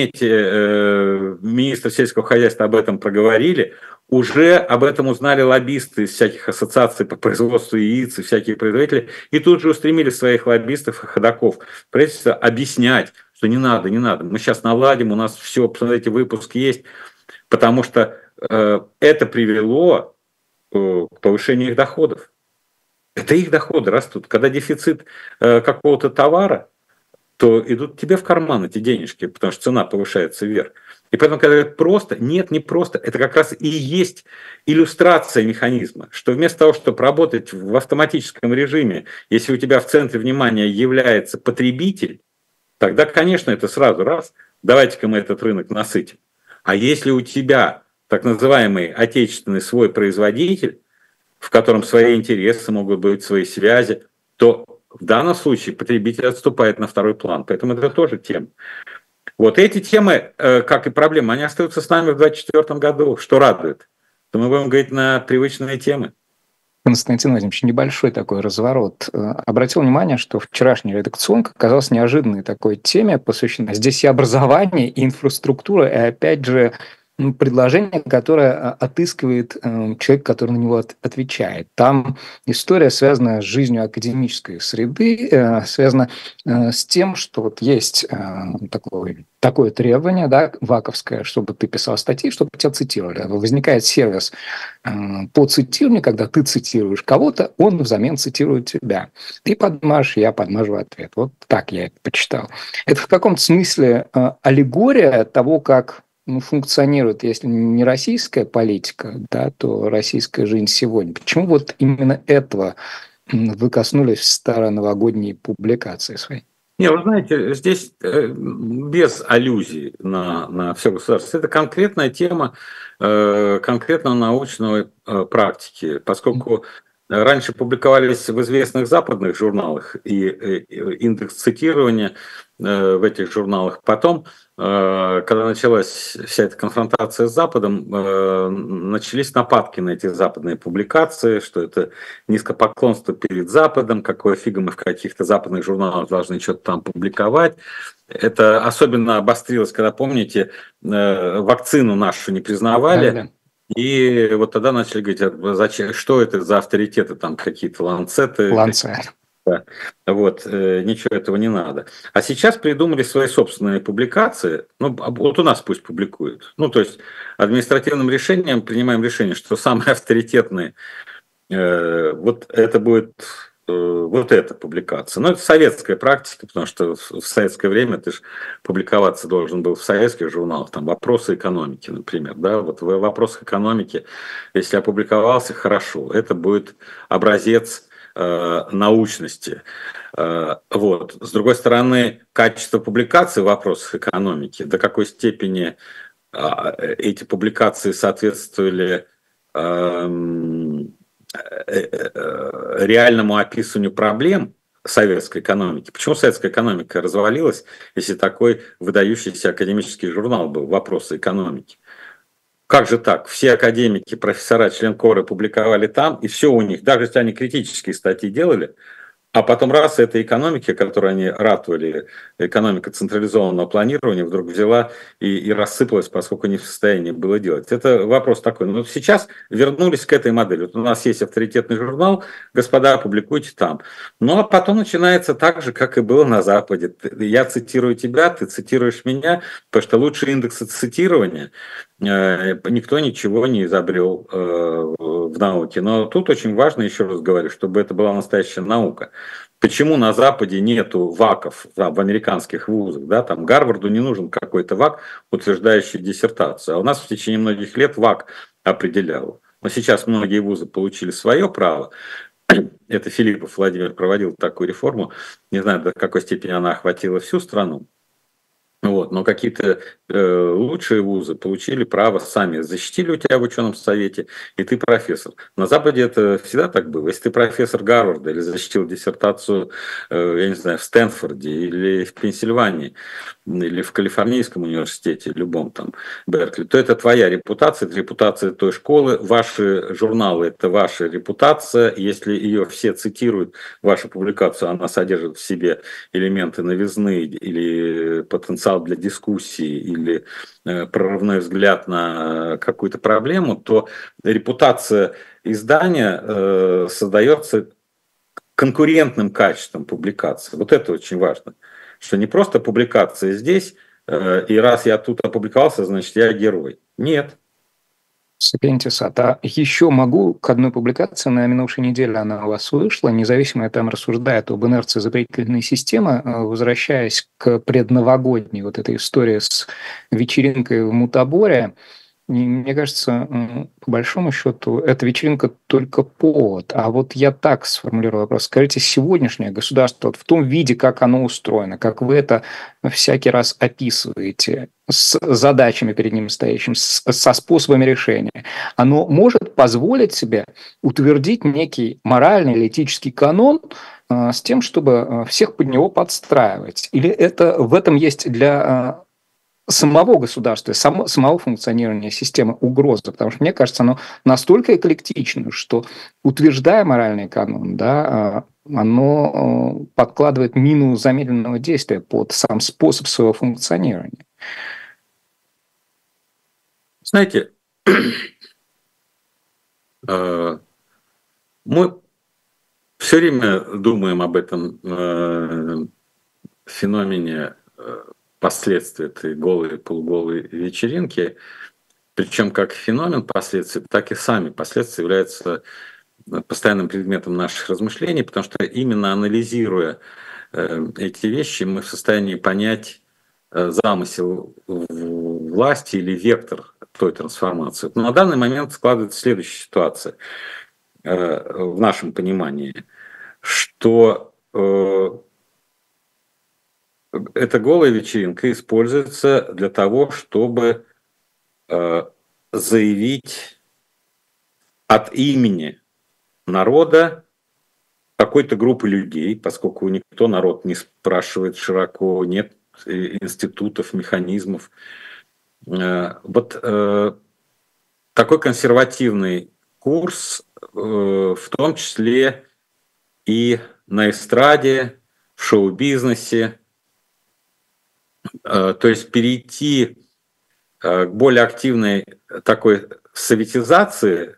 Speaker 2: кабинете министра сельского хозяйства об этом проговорили, уже об этом узнали лоббисты из всяких ассоциаций по производству яиц и всякие производители, и тут же устремили своих лоббистов и ходаков в правительство объяснять, что не надо, не надо, мы сейчас наладим, у нас все, посмотрите, выпуск есть, потому что э, это привело э, к повышению их доходов. Это их доходы растут. Когда дефицит э, какого-то товара, то идут тебе в карман эти денежки, потому что цена повышается вверх. И поэтому, когда говорят просто, нет, не просто, это как раз и есть иллюстрация механизма, что вместо того, чтобы работать в автоматическом режиме, если у тебя в центре внимания является потребитель, тогда, конечно, это сразу раз, давайте-ка мы этот рынок насытим. А если у тебя так называемый отечественный свой производитель, в котором свои интересы могут быть, свои связи, то в данном случае потребитель отступает на второй план. Поэтому это тоже тема. Вот эти темы, как и проблемы, они остаются с нами в две тысячи двадцать четвёртом году. Что радует? То мы будем говорить на привычные темы.
Speaker 1: Константин Владимирович, небольшой такой разворот. Обратил внимание, что вчерашняя редакционка оказалась неожиданной такой теме, посвященной здесь и образование, и инфраструктура, и опять же предложение, которое отыскивает э, человек, который на него от, отвечает. Там история, связанная с жизнью академической среды, э, связана э, с тем, что вот есть э, такое, такое требование, да, ваковское, чтобы ты писал статьи, чтобы тебя цитировали. Возникает сервис э, по цитированию, когда ты цитируешь кого-то, он взамен цитирует тебя. Ты подмажешь, я подмажу ответ. Вот так я это почитал. Это в каком-то смысле э, аллегория того, как ну, функционирует, если не российская политика, да, то российская жизнь сегодня. Почему вот именно этого вы коснулись в староновогодней публикации своей?
Speaker 2: Не, вы знаете, здесь без аллюзий на, на все государство. Это конкретная тема конкретно научной практики, поскольку раньше публиковались в известных западных журналах и индекс цитирования в этих журналах. Потом, когда началась вся эта конфронтация с Западом, начались нападки на эти западные публикации, что это низкопоклонство перед Западом, какое фига мы в каких-то западных журналах должны что-то там публиковать. Это особенно обострилось, когда, помните, вакцину нашу не признавали. Да-да. И вот тогда начали говорить, зачем, что это за авторитеты, там какие-то ланцеты.
Speaker 1: Ланцет.
Speaker 2: Да. Вот, э, ничего этого не надо. А сейчас придумали свои собственные публикации. Ну, вот у нас пусть публикуют. Ну, то есть административным решением принимаем решение, что самые авторитетные, э, вот это будет э, вот эта публикация. Но это советская практика, потому что в, в советское время ты же публиковаться должен был в советских журналах, там «Вопросы экономики», например. Да? Вот в «Вопросах экономики», если опубликовался, хорошо, это будет образец научности. Вот. С другой стороны, качество публикаций в вопросах экономики, до какой степени эти публикации соответствовали реальному описанию проблем советской экономики. Почему советская экономика развалилась, если такой выдающийся академический журнал был «Вопросы экономики»? Как же так? Все академики, профессора, член-коры публиковали там, и все у них, даже если они критические статьи делали, а потом раз эта экономика, которую они ратовали, экономика централизованного планирования, вдруг взяла и, и рассыпалась, поскольку не в состоянии было делать. Это вопрос такой. Но сейчас вернулись к этой модели. Вот у нас есть авторитетный журнал, господа, публикуйте там. Ну, а потом начинается так же, как и было на Западе. Я цитирую тебя, ты цитируешь меня, потому что лучшие индексы цитирования никто ничего не изобрел в науке. Но тут очень важно, еще раз говорю, чтобы это была настоящая наука. Почему на Западе нету ваков в американских вузах? Да? Там Гарварду не нужен какой-то вак, утверждающий диссертацию. А у нас в течение многих лет вак определял. Но сейчас многие вузы получили свое право. Это Филиппов Владимир проводил такую реформу. Не знаю, до какой степени она охватила всю страну. Вот, но какие-то э, лучшие вузы получили право сами, защитили у тебя в ученом совете, и ты профессор. На Западе это всегда так было. Если ты профессор Гарварда или защитил диссертацию, э, я не знаю, в Стэнфорде или в Пенсильвании, или в Калифорнийском университете, любом там, Беркли, то это твоя репутация, это репутация той школы, ваши журналы – это ваша репутация, если ее все цитируют, вашу публикацию, она содержит в себе элементы новизны или потенциал для дискуссии, или прорывной взгляд на какую-то проблему, то репутация издания э, создается конкурентным качеством публикации. Вот это очень важно. Что не просто публикация здесь, э, и раз я тут опубликовался, значит, я герой. Нет.
Speaker 1: Сапиентисат. А еще могу к одной публикации, на минувшей неделе она у вас вышла, независимо там рассуждает об инерции запретительной системы, возвращаясь к предновогодней вот этой истории с вечеринкой в Мутаборе. И мне кажется, по большому счету, эта вечеринка только повод. А вот я так сформулирую вопрос. Скажите, сегодняшнее государство вот в том виде, как оно устроено, как вы это всякий раз описываете, с задачами перед ним стоящими, со способами решения, оно может позволить себе утвердить некий моральный или этический канон с тем, чтобы всех под него подстраивать? Или это в этом есть для самого государства, само, самого функционирования системы угрозы, потому что, мне кажется, оно настолько эклектично, что, утверждая моральный канон, да, оно подкладывает мину замедленного действия под сам способ своего функционирования.
Speaker 2: Знаете, мы все время думаем об этом феномене последствий этой голой, полуголой вечеринки, причем как феномен последствий, так и сами последствия являются постоянным предметом наших размышлений, потому что именно анализируя эти вещи, мы в состоянии понять замысел власти или вектор той трансформации. Но на данный момент складывается следующая ситуация в нашем понимании, что эта голая вечеринка используется для того, чтобы заявить от имени народа какой-то группы людей, поскольку никто народ не спрашивает широко, нет институтов, механизмов. Вот такой консервативный курс, в том числе и на эстраде, в шоу-бизнесе, то есть перейти к более активной такой советизации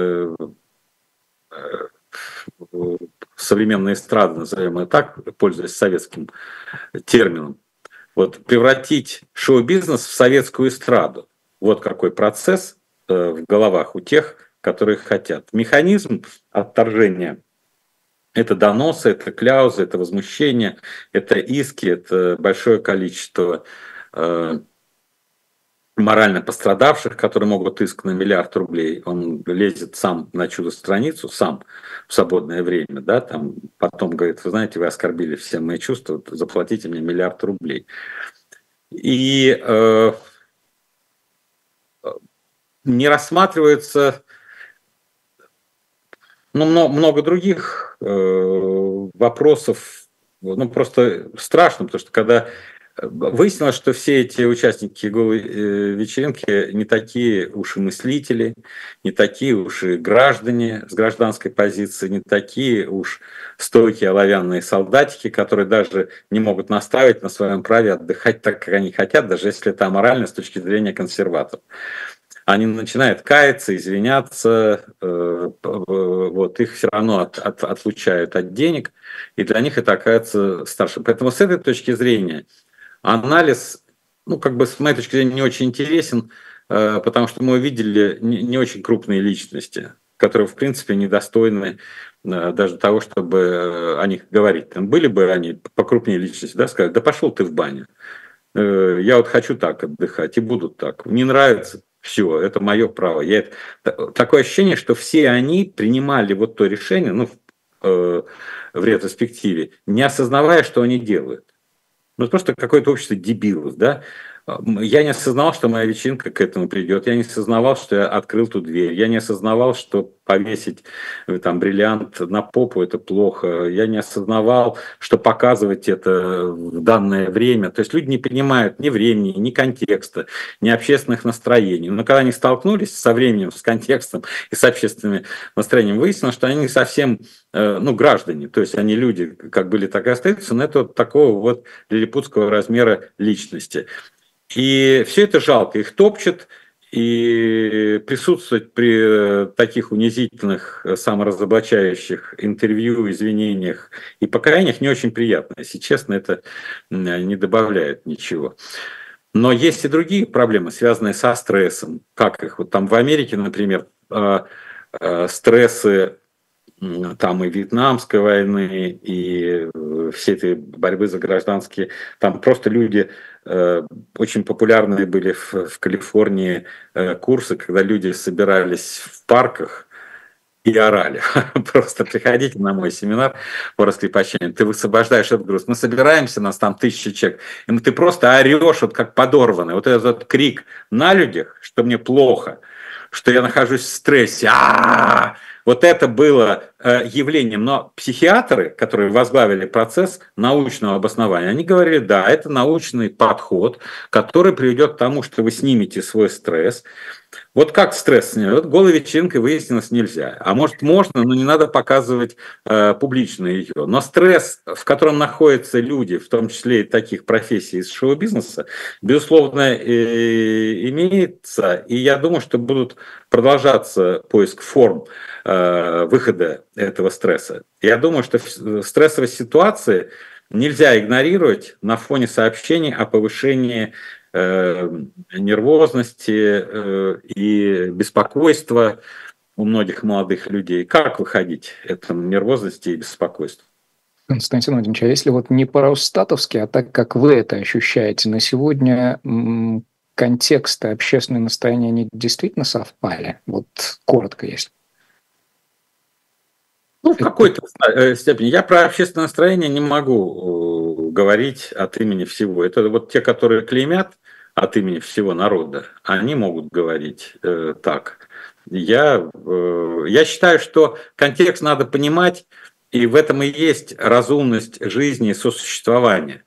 Speaker 2: современной эстрады, назовем ее так, пользуясь советским термином, вот, превратить шоу-бизнес в советскую эстраду. Вот какой процесс в головах у тех, которые хотят. Механизм отторжения – это доносы, это кляузы, это возмущение, это иски, это большое количество э, морально пострадавших, которые могут иск на миллиард рублей. Он лезет сам на чудо-страницу, сам в свободное время, да, там потом говорит: вы знаете, вы оскорбили все мои чувства, заплатите мне миллиард рублей. И э, не рассматривается ну, много других э, вопросов. Ну, просто страшно, потому что когда выяснилось, что все эти участники голой вечеринки не такие уж и мыслители, не такие уж и граждане с гражданской позиции, не такие уж стойкие оловянные солдатики, которые даже не могут наставить на своем праве отдыхать так, как они хотят, даже если это аморально с точки зрения консерваторов. Они начинают каяться, извиняться, вот, их все равно от, от, отлучают от денег, и для них это оказывается старше. Поэтому с этой точки зрения анализ, ну, как бы с моей точки зрения, не очень интересен, потому что мы увидели не, не очень крупные личности, которые, в принципе, недостойны даже того, чтобы о них говорить. Там были бы они покрупнее личности, да, сказать: да пошел ты в баню, я вот хочу так отдыхать, и буду так. Не нравится. Все, это мое право. Я это... Такое ощущение, что все они принимали вот то решение, ну, э, в ретроспективе, не осознавая, что они делают. Ну, просто какое-то общество дебилов, да. Я не осознавал, что моя вечеринка к этому придет. Я не осознавал, что я открыл ту дверь. Я не осознавал, что повесить э, там бриллиант на попу – это плохо. Я не осознавал, что показывать это в данное время. То есть люди не понимают ни времени, ни контекста, ни общественных настроений. Но когда они столкнулись со временем, с контекстом и с общественными настроениями, выяснилось, что они не совсем э, ну, граждане. То есть они люди, как были, так и остаются, но это вот такого вот лилипутского размера личности. И все это жалко, их топчет, и присутствовать при таких унизительных, саморазоблачающих интервью, извинениях и покаяниях не очень приятно. Если честно, это не добавляет ничего. Но есть и другие проблемы, связанные со стрессом. Как их? Вот там в Америке, например, стрессы там и Вьетнамской войны, и все этой борьбы за гражданские, там просто люди, э, очень популярные были в, в Калифорнии э, курсы, когда люди собирались в парках и орали. Просто приходите на мой семинар по раскрепощению, ты высвобождаешь этот груз. Мы собираемся, нас там тысяча человек, и ты просто орешь, вот как подорванный. Вот этот крик на людях, что мне плохо, что я нахожусь в стрессе. А-а-а! Вот это было э, явлением. Но психиатры, которые возглавили процесс научного обоснования, они говорили, да, это научный подход, который приведет к тому, что вы снимете свой стресс. Вот как стресс снять? Вот голой вечеринкой выяснилось нельзя. А может можно, но не надо показывать э, публично ее. Но стресс, в котором находятся люди, в том числе и таких профессий из шоу-бизнеса, безусловно, э, имеется. И я думаю, что будут продолжаться поиск форм э, выхода этого стресса. Я думаю, что в стрессовой ситуации нельзя игнорировать на фоне сообщений о повышении нервозности и беспокойства у многих молодых людей. Как выходить этому нервозности и беспокойству?
Speaker 1: Константин Владимирович, а если вот не по-росстатовски, а так, как вы это ощущаете, на сегодня м, контекст и общественное настроение, они действительно совпали? Вот коротко, если.
Speaker 2: Ну, в какой-то степени. Я про общественное настроение не могу говорить от имени всего. Это вот те, которые клеймят от имени всего народа, они могут говорить э, так. Я, э, я считаю, что контекст надо понимать, и в этом и есть разумность жизни и сосуществования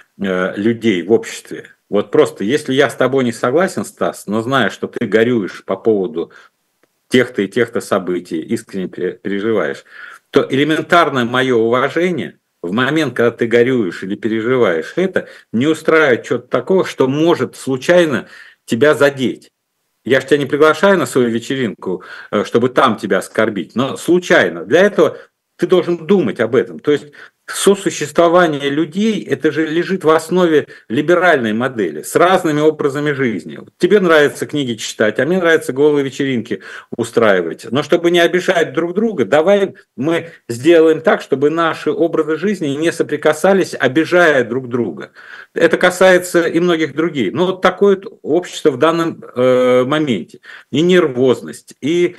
Speaker 2: э, людей в обществе. Вот просто, если я с тобой не согласен, Стас, но знаю, что ты горюешь по поводу тех-то и тех-то событий, искренне переживаешь, то элементарное мое уважение в момент, когда ты горюешь или переживаешь это, не устраивает чего-то такого, что может случайно тебя задеть. Я же тебя не приглашаю на свою вечеринку, чтобы там тебя оскорбить, но случайно. Для этого ты должен думать об этом. То есть сосуществование людей, это же лежит в основе либеральной модели с разными образами жизни. Тебе нравится книги читать, а мне нравится голые вечеринки устраивать. Но чтобы не обижать друг друга, давай мы сделаем так, чтобы наши образы жизни не соприкасались, обижая друг друга. Это касается и многих других. Но вот такое вот общество в данном э, моменте. И нервозность, и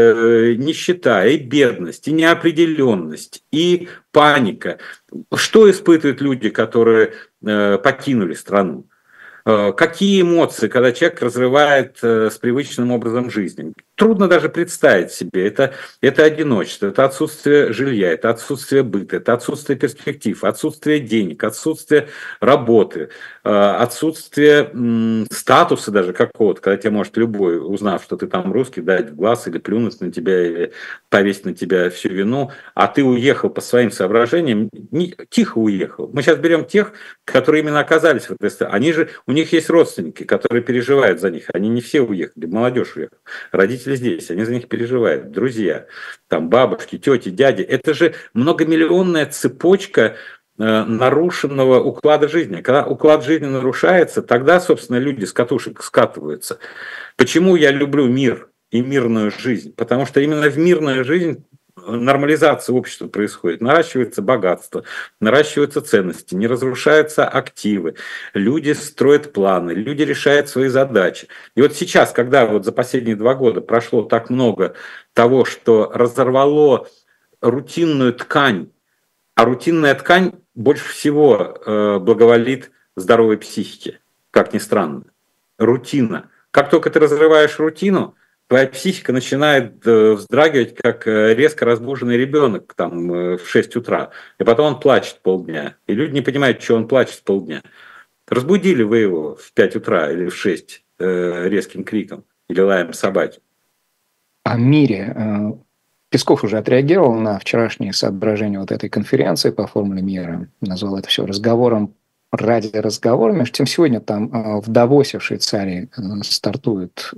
Speaker 2: э, нищета, и бедность, и неопределенность, и паника. Что испытывают люди, которые э, покинули страну? Э, какие эмоции, когда человек разрывает э, с привычным образом жизни? Трудно даже представить себе. Это, это одиночество, это отсутствие жилья, это отсутствие быта, это отсутствие перспектив, отсутствие денег, отсутствие работы, э, отсутствие м, статуса даже какого-то, когда тебе может любой, узнав, что ты там русский, дать в глаз или плюнуть на тебя, или повесить на тебя всю вину, а ты уехал по своим соображениям, не, тихо уехал. Мы сейчас берем тех, которые именно оказались в этой стране. Они же, у них есть родственники, которые переживают за них. Они не все уехали, молодежь уехала. Родители здесь, они за них переживают. Друзья, там бабушки, тети, дяди. Это же многомиллионная цепочка э, нарушенного уклада жизни. Когда уклад жизни нарушается, тогда, собственно, люди с катушек скатываются. Почему я люблю мир и мирную жизнь? Потому что именно в мирную жизнь нормализация общества происходит, наращивается богатство, наращиваются ценности, не разрушаются активы, люди строят планы, люди решают свои задачи. И вот сейчас, когда вот за последние два года прошло так много того, что разорвало рутинную ткань, а рутинная ткань больше всего благоволит здоровой психике, как ни странно. Рутина. Как только ты разрываешь рутину, твоя психика начинает вздрагивать, как резко разбуженный ребенок там, в шесть утра. И потом он плачет полдня. И люди не понимают, что он плачет полдня. Разбудили вы его в пять утра или в шесть резким криком или лаем собаки.
Speaker 1: О мире. Песков уже отреагировал на вчерашние соображения вот этой конференции по формуле мира. Назвал это все разговором ради разговора. Между тем, сегодня там в Давосе, в Швейцарии, стартует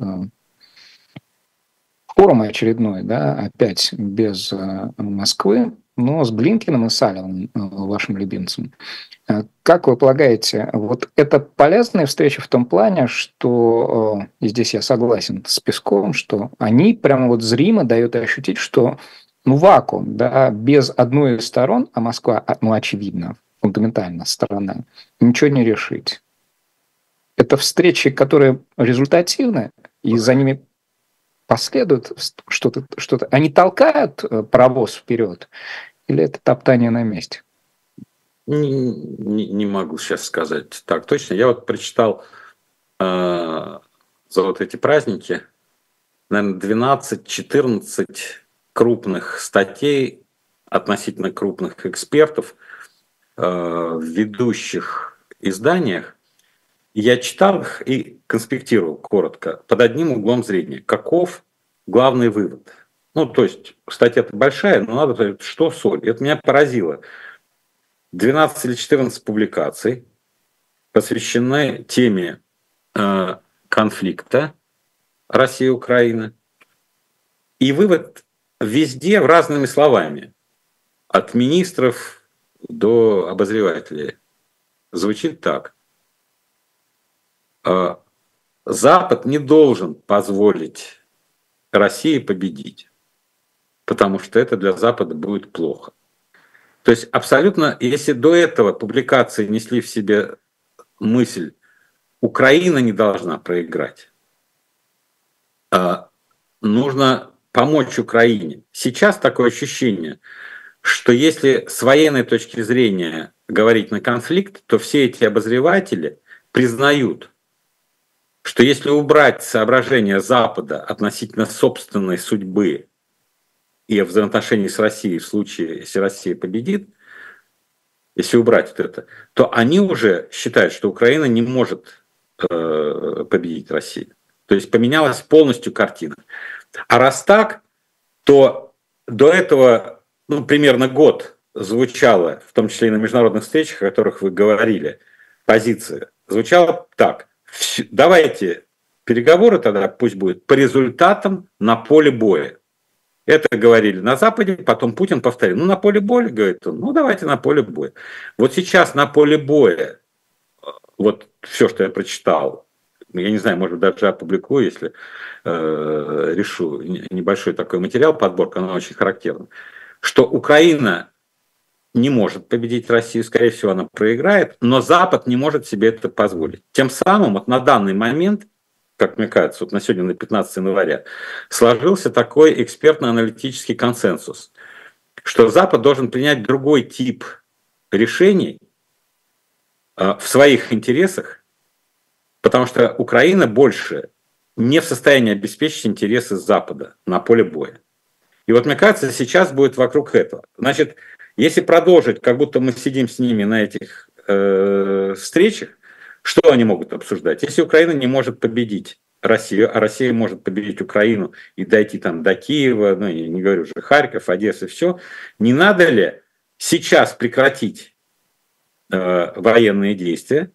Speaker 1: форум очередной, да, опять без Москвы, но с Блинкиным и Салливаном, вашим любимцем. Как вы полагаете, вот это полезная встреча в том плане, что, и здесь я согласен с Песковым, что они прямо вот зримо дают ощутить, что ну, вакуум, да, без одной из сторон, а Москва, ну, очевидно, фундаментально сторона, ничего не решить. Это встречи, которые результативны, и за ними последует что-то, что-то. Они толкают паровоз вперед, или это топтание на месте?
Speaker 2: Не, не, не могу сейчас сказать так точно. Я вот прочитал э, за вот эти праздники, наверное, двенадцать-четырнадцать крупных статей относительно крупных экспертов э, в ведущих изданиях. Я читал их и конспектировал коротко, под одним углом зрения. Каков главный вывод? Ну, то есть, статья-то большая, но надо сказать, что соль. Это меня поразило. двенадцать или четырнадцать публикаций посвящены теме э, конфликта Россия-Украина. И вывод везде разными словами. От министров до обозревателей. Звучит так. Э, Запад не должен позволить России победить, потому что это для Запада будет плохо. То есть абсолютно, если до этого публикации несли в себе мысль, Украина не должна проиграть, а нужно помочь Украине. Сейчас такое ощущение, что если с военной точки зрения говорить на конфликт, то все эти обозреватели признают, что если убрать соображения Запада относительно собственной судьбы и взаимоотношений с Россией в случае, если Россия победит, если убрать вот это, то они уже считают, что Украина не может э, победить Россию. То есть поменялась полностью картина. А раз так, то до этого ну, примерно год звучала, в том числе и на международных встречах, о которых вы говорили, позиция звучала так. Давайте переговоры тогда пусть будут по результатам на поле боя. Это говорили на Западе, потом Путин повторил. Ну, на поле боя, говорит он, ну, давайте на поле боя. Вот сейчас на поле боя, вот все, что я прочитал, я не знаю, может, даже опубликую, если э, решу, небольшой такой материал, подборка, она очень характерна, что Украина не может победить Россию, скорее всего, она проиграет, но Запад не может себе это позволить. Тем самым вот на данный момент, как мне кажется, вот на сегодня, на пятнадцатое января, сложился такой экспертно-аналитический консенсус, что Запад должен принять другой тип решений э, в своих интересах, потому что Украина больше не в состоянии обеспечить интересы Запада на поле боя. И вот мне кажется, сейчас будет вокруг этого. Значит, если продолжить, как будто мы сидим с ними на этих э, встречах, что они могут обсуждать? Если Украина не может победить Россию, а Россия может победить Украину и дойти там до Киева, ну, я не говорю уже Харьков, Одесса, все, не надо ли сейчас прекратить э, военные действия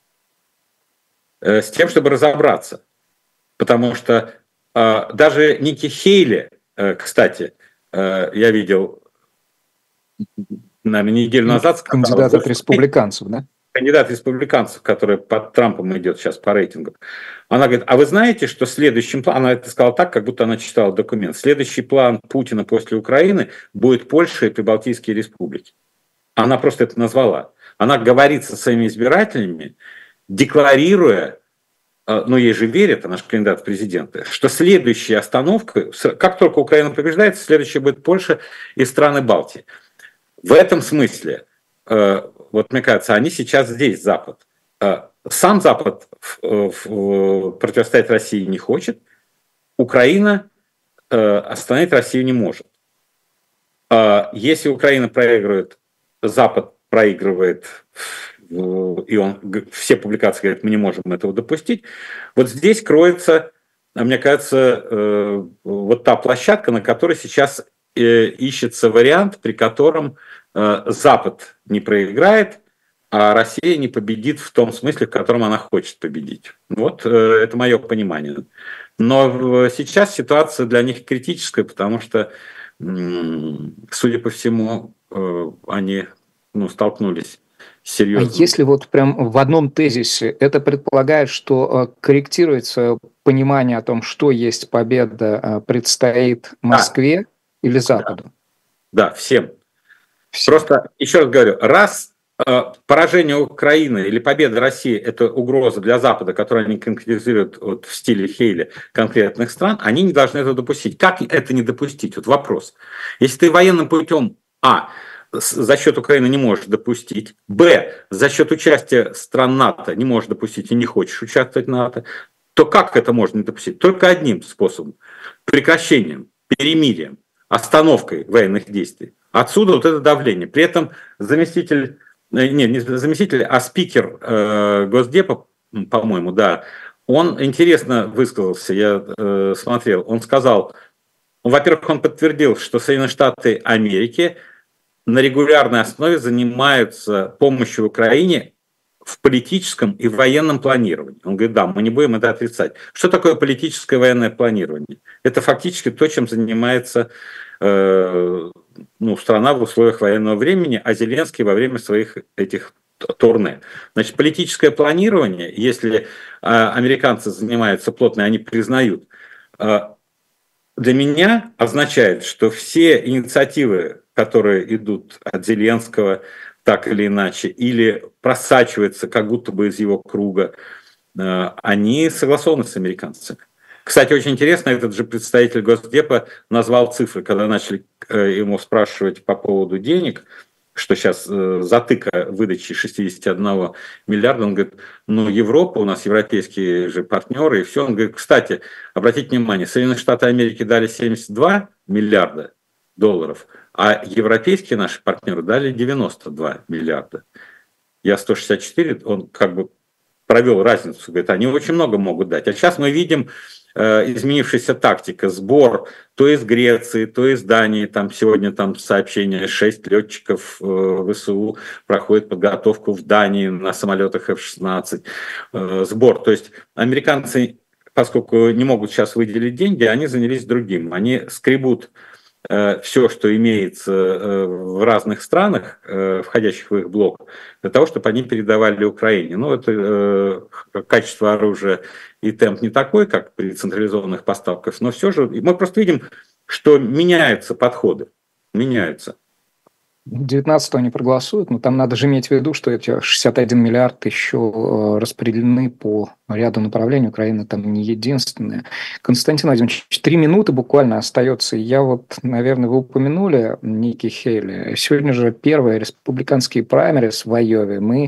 Speaker 2: э, с тем, чтобы разобраться? Потому что э, даже Ники Хейли, э, кстати, э, я видел, наверное, неделю назад...
Speaker 1: Кандидат от республиканцев, да?
Speaker 2: Кандидат республиканцев, который под Трампом идет сейчас по рейтингу. Она говорит, а вы знаете, что следующим планом, она это сказала так, как будто она читала документ, следующий план Путина после Украины будет Польша и Прибалтийские республики. Она просто это назвала. Она говорит со своими избирателями, декларируя, ну ей же верят, она же кандидат в президенты, что следующая остановка, как только Украина побеждает, следующая будет Польша и страны Балтии. В этом смысле вот мне кажется, они сейчас здесь, Запад. Сам Запад противостоять России не хочет, Украина остановить Россию не может. Если Украина проигрывает, Запад проигрывает, и он, все публикации говорят, мы не можем этого допустить, вот здесь кроется, мне кажется, вот та площадка, на которой сейчас ищется вариант, при котором Запад не проиграет, а Россия не победит в том смысле, в котором она хочет победить. Вот это мое понимание. Но сейчас ситуация для них критическая, потому что, судя по всему, они ну, столкнулись с серьезным...
Speaker 1: А если вот прям в одном тезисе, это предполагает, что корректируется понимание о том, что есть победа, предстоит Москве да. или Западу?
Speaker 2: Да, да всем. всем. Просто, еще раз говорю, раз поражение Украины или победа России – это угроза для Запада, которую они конкретизируют вот в стиле Хейли конкретных стран, они не должны это допустить. Как это не допустить? Вот вопрос. Если ты военным путем, а, за счет Украины не можешь допустить, б, за счет участия стран НАТО не можешь допустить и не хочешь участвовать в НАТО, то как это можно не допустить? Только одним способом – прекращением, перемирием, остановкой военных действий. Отсюда вот это давление. При этом заместитель... Нет, не заместитель, а спикер э, Госдепа, по-моему, да, он интересно высказался, я э, смотрел, он сказал, во-первых, он подтвердил, что Соединенные Штаты Америки на регулярной основе занимаются помощью Украине в политическом и военном планировании. Он говорит, да, мы не будем это отрицать. Что такое политическое и военное планирование? Это фактически то, чем занимается э, ну, страна в условиях военного времени, а Зеленский во время своих этих турне. Значит, политическое планирование, если э, американцы занимаются плотно, они признают, э, для меня означает, что все инициативы, которые идут от Зеленского, так или иначе, или просачиваются как будто бы из его круга, они согласованы с американцами. Кстати, очень интересно, этот же представитель Госдепа назвал цифры, когда начали ему спрашивать по поводу денег, что сейчас затыка выдачи шестьдесят один миллиарда, он говорит, ну, Европа, у нас европейские же партнеры, и все. Он говорит, кстати, обратите внимание, Соединенные Штаты Америки дали семьдесят два миллиарда долларов, а европейские наши партнеры дали девяносто два миллиарда. Я сто шестьдесят четыре, он как бы провел разницу, говорит, они очень много могут дать. А сейчас мы видим э, изменившаяся тактика, сбор то из Греции, то из Дании, там сегодня там сообщение, шесть летчиков э, ВСУ проходят подготовку в Дании на самолетах эф шестнадцать, э, сбор. То есть американцы, поскольку не могут сейчас выделить деньги, они занялись другим, они скребут все, что имеется в разных странах, входящих в их блок, для того, чтобы они передавали Украине. Ну, это качество оружия и темп не такой, как при централизованных поставках, но все же мы просто видим, что меняются подходы, меняются.
Speaker 1: девятнадцатого не проголосуют, но там надо же иметь в виду, что эти шестьдесят один миллиард еще распределены по ряду направлений. Украина там не единственная. Константин Владимирович, три минуты буквально остается. Я вот, наверное, вы упомянули Ники Хейли. Сегодня же первые республиканские праймерис в Айове. Мы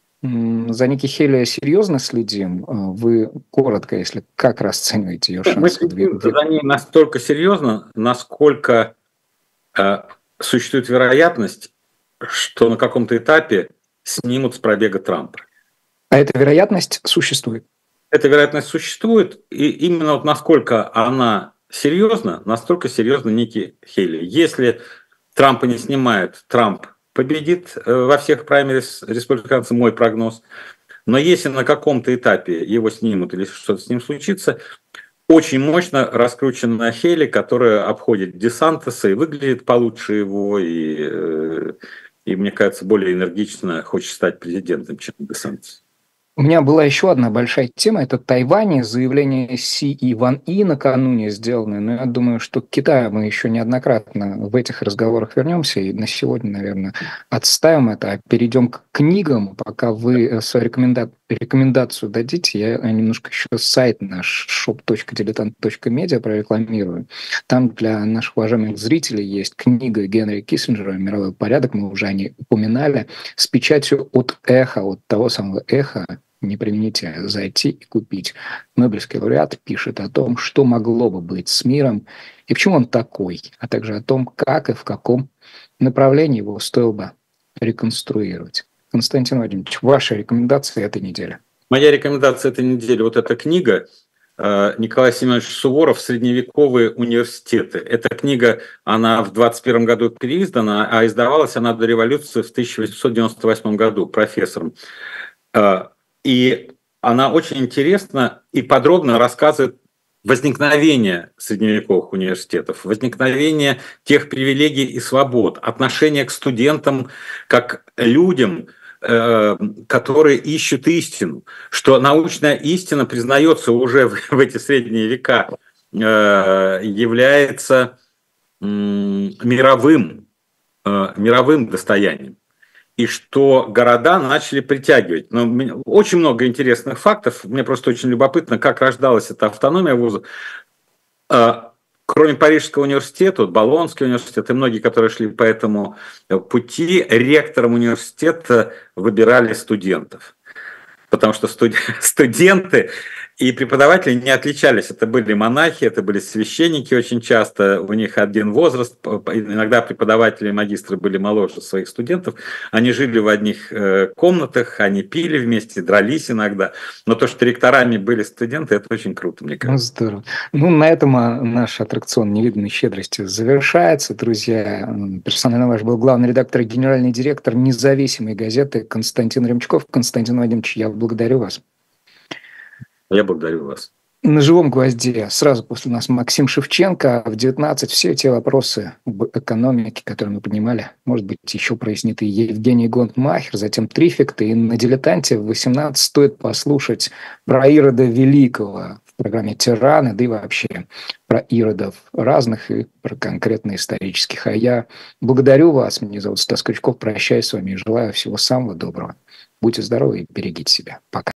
Speaker 1: за Ники Хейли серьезно следим? Вы коротко, если как расцениваете ее шансы?
Speaker 2: Мы следим за ней настолько серьезно, насколько существует вероятность, что на каком-то этапе снимут с пробега Трампа.
Speaker 1: А эта вероятность существует?
Speaker 2: Эта вероятность существует, и именно вот насколько она серьезна, настолько серьезна Ники Хейли. Если Трампа не снимают, Трамп победит во всех праймерис республиканцев, мой прогноз. Но если на каком-то этапе его снимут или что-то с ним случится, очень мощно раскрученная Хейли, которая обходит Десантеса и выглядит получше его, и, и мне кажется, более энергично хочет стать президентом, чем Десантес.
Speaker 1: У меня была еще одна большая тема, это Тайвань, заявление Си и Ван И накануне сделанное, но я думаю, что к Китаю мы еще неоднократно в этих разговорах вернемся, и на сегодня, наверное, отставим это, а перейдем к книгам, пока вы свою рекоменда... рекомендацию дадите, я немножко еще сайт наш shop точка diletant точка media прорекламирую. Там для наших уважаемых зрителей есть книга Генри Киссинджера «Мировой порядок», мы уже о ней упоминали, с печатью от Эхо, от того самого Эхо, не примените, зайти и купить. Нобелевский лауреат пишет о том, что могло бы быть с миром и почему он такой, а также о том, как и в каком направлении его стоило бы реконструировать. Константин Владимирович, ваши рекомендации этой недели?
Speaker 2: Моя рекомендация этой недели – вот эта книга Николай Семенович Суворов «Средневековые университеты». Эта книга, она в двадцать первом году переиздана, а издавалась она до революции в тысяча восемьсот девяносто восьмом году профессором. И она очень интересно и подробно рассказывает возникновение средневековых университетов, возникновение тех привилегий и свобод, отношение к студентам как людям, которые ищут истину, что научная истина признается уже в эти средние века, является мировым, мировым достоянием. И что города начали притягивать. Но очень много интересных фактов. Мне просто очень любопытно, как рождалась эта автономия вуза. Кроме Парижского университета, Болонский университет и многие, которые шли по этому пути, ректором университета выбирали студентов. Потому что студенты и преподаватели не отличались. Это были монахи, это были священники очень часто, у них один возраст, иногда преподаватели и магистры были моложе своих студентов, они жили в одних комнатах, они пили вместе, дрались иногда, но то, что ректорами были студенты, это очень круто, мне кажется.
Speaker 1: Ну, здорово. Ну, на этом наш аттракцион невиданной щедрости завершается, друзья. Персонально ваш был главный редактор и генеральный директор независимой газеты Константин Ремчков. Константин Владимирович, я благодарю вас.
Speaker 2: Я благодарю вас.
Speaker 1: На «Живом гвозде» сразу после нас Максим Шевченко. В девятнадцать все те вопросы об экономике, которые мы поднимали, может быть, еще прояснит и Евгений Гонтмахер, затем Трифект. И на «Дилетанте» в восемнадцать стоит послушать про Ирода Великого в программе «Тираны», да и вообще про иродов разных и про конкретно исторических. А я благодарю вас. Меня зовут Стас Крючков. Прощаюсь с вами и желаю всего самого доброго. Будьте здоровы и берегите себя. Пока.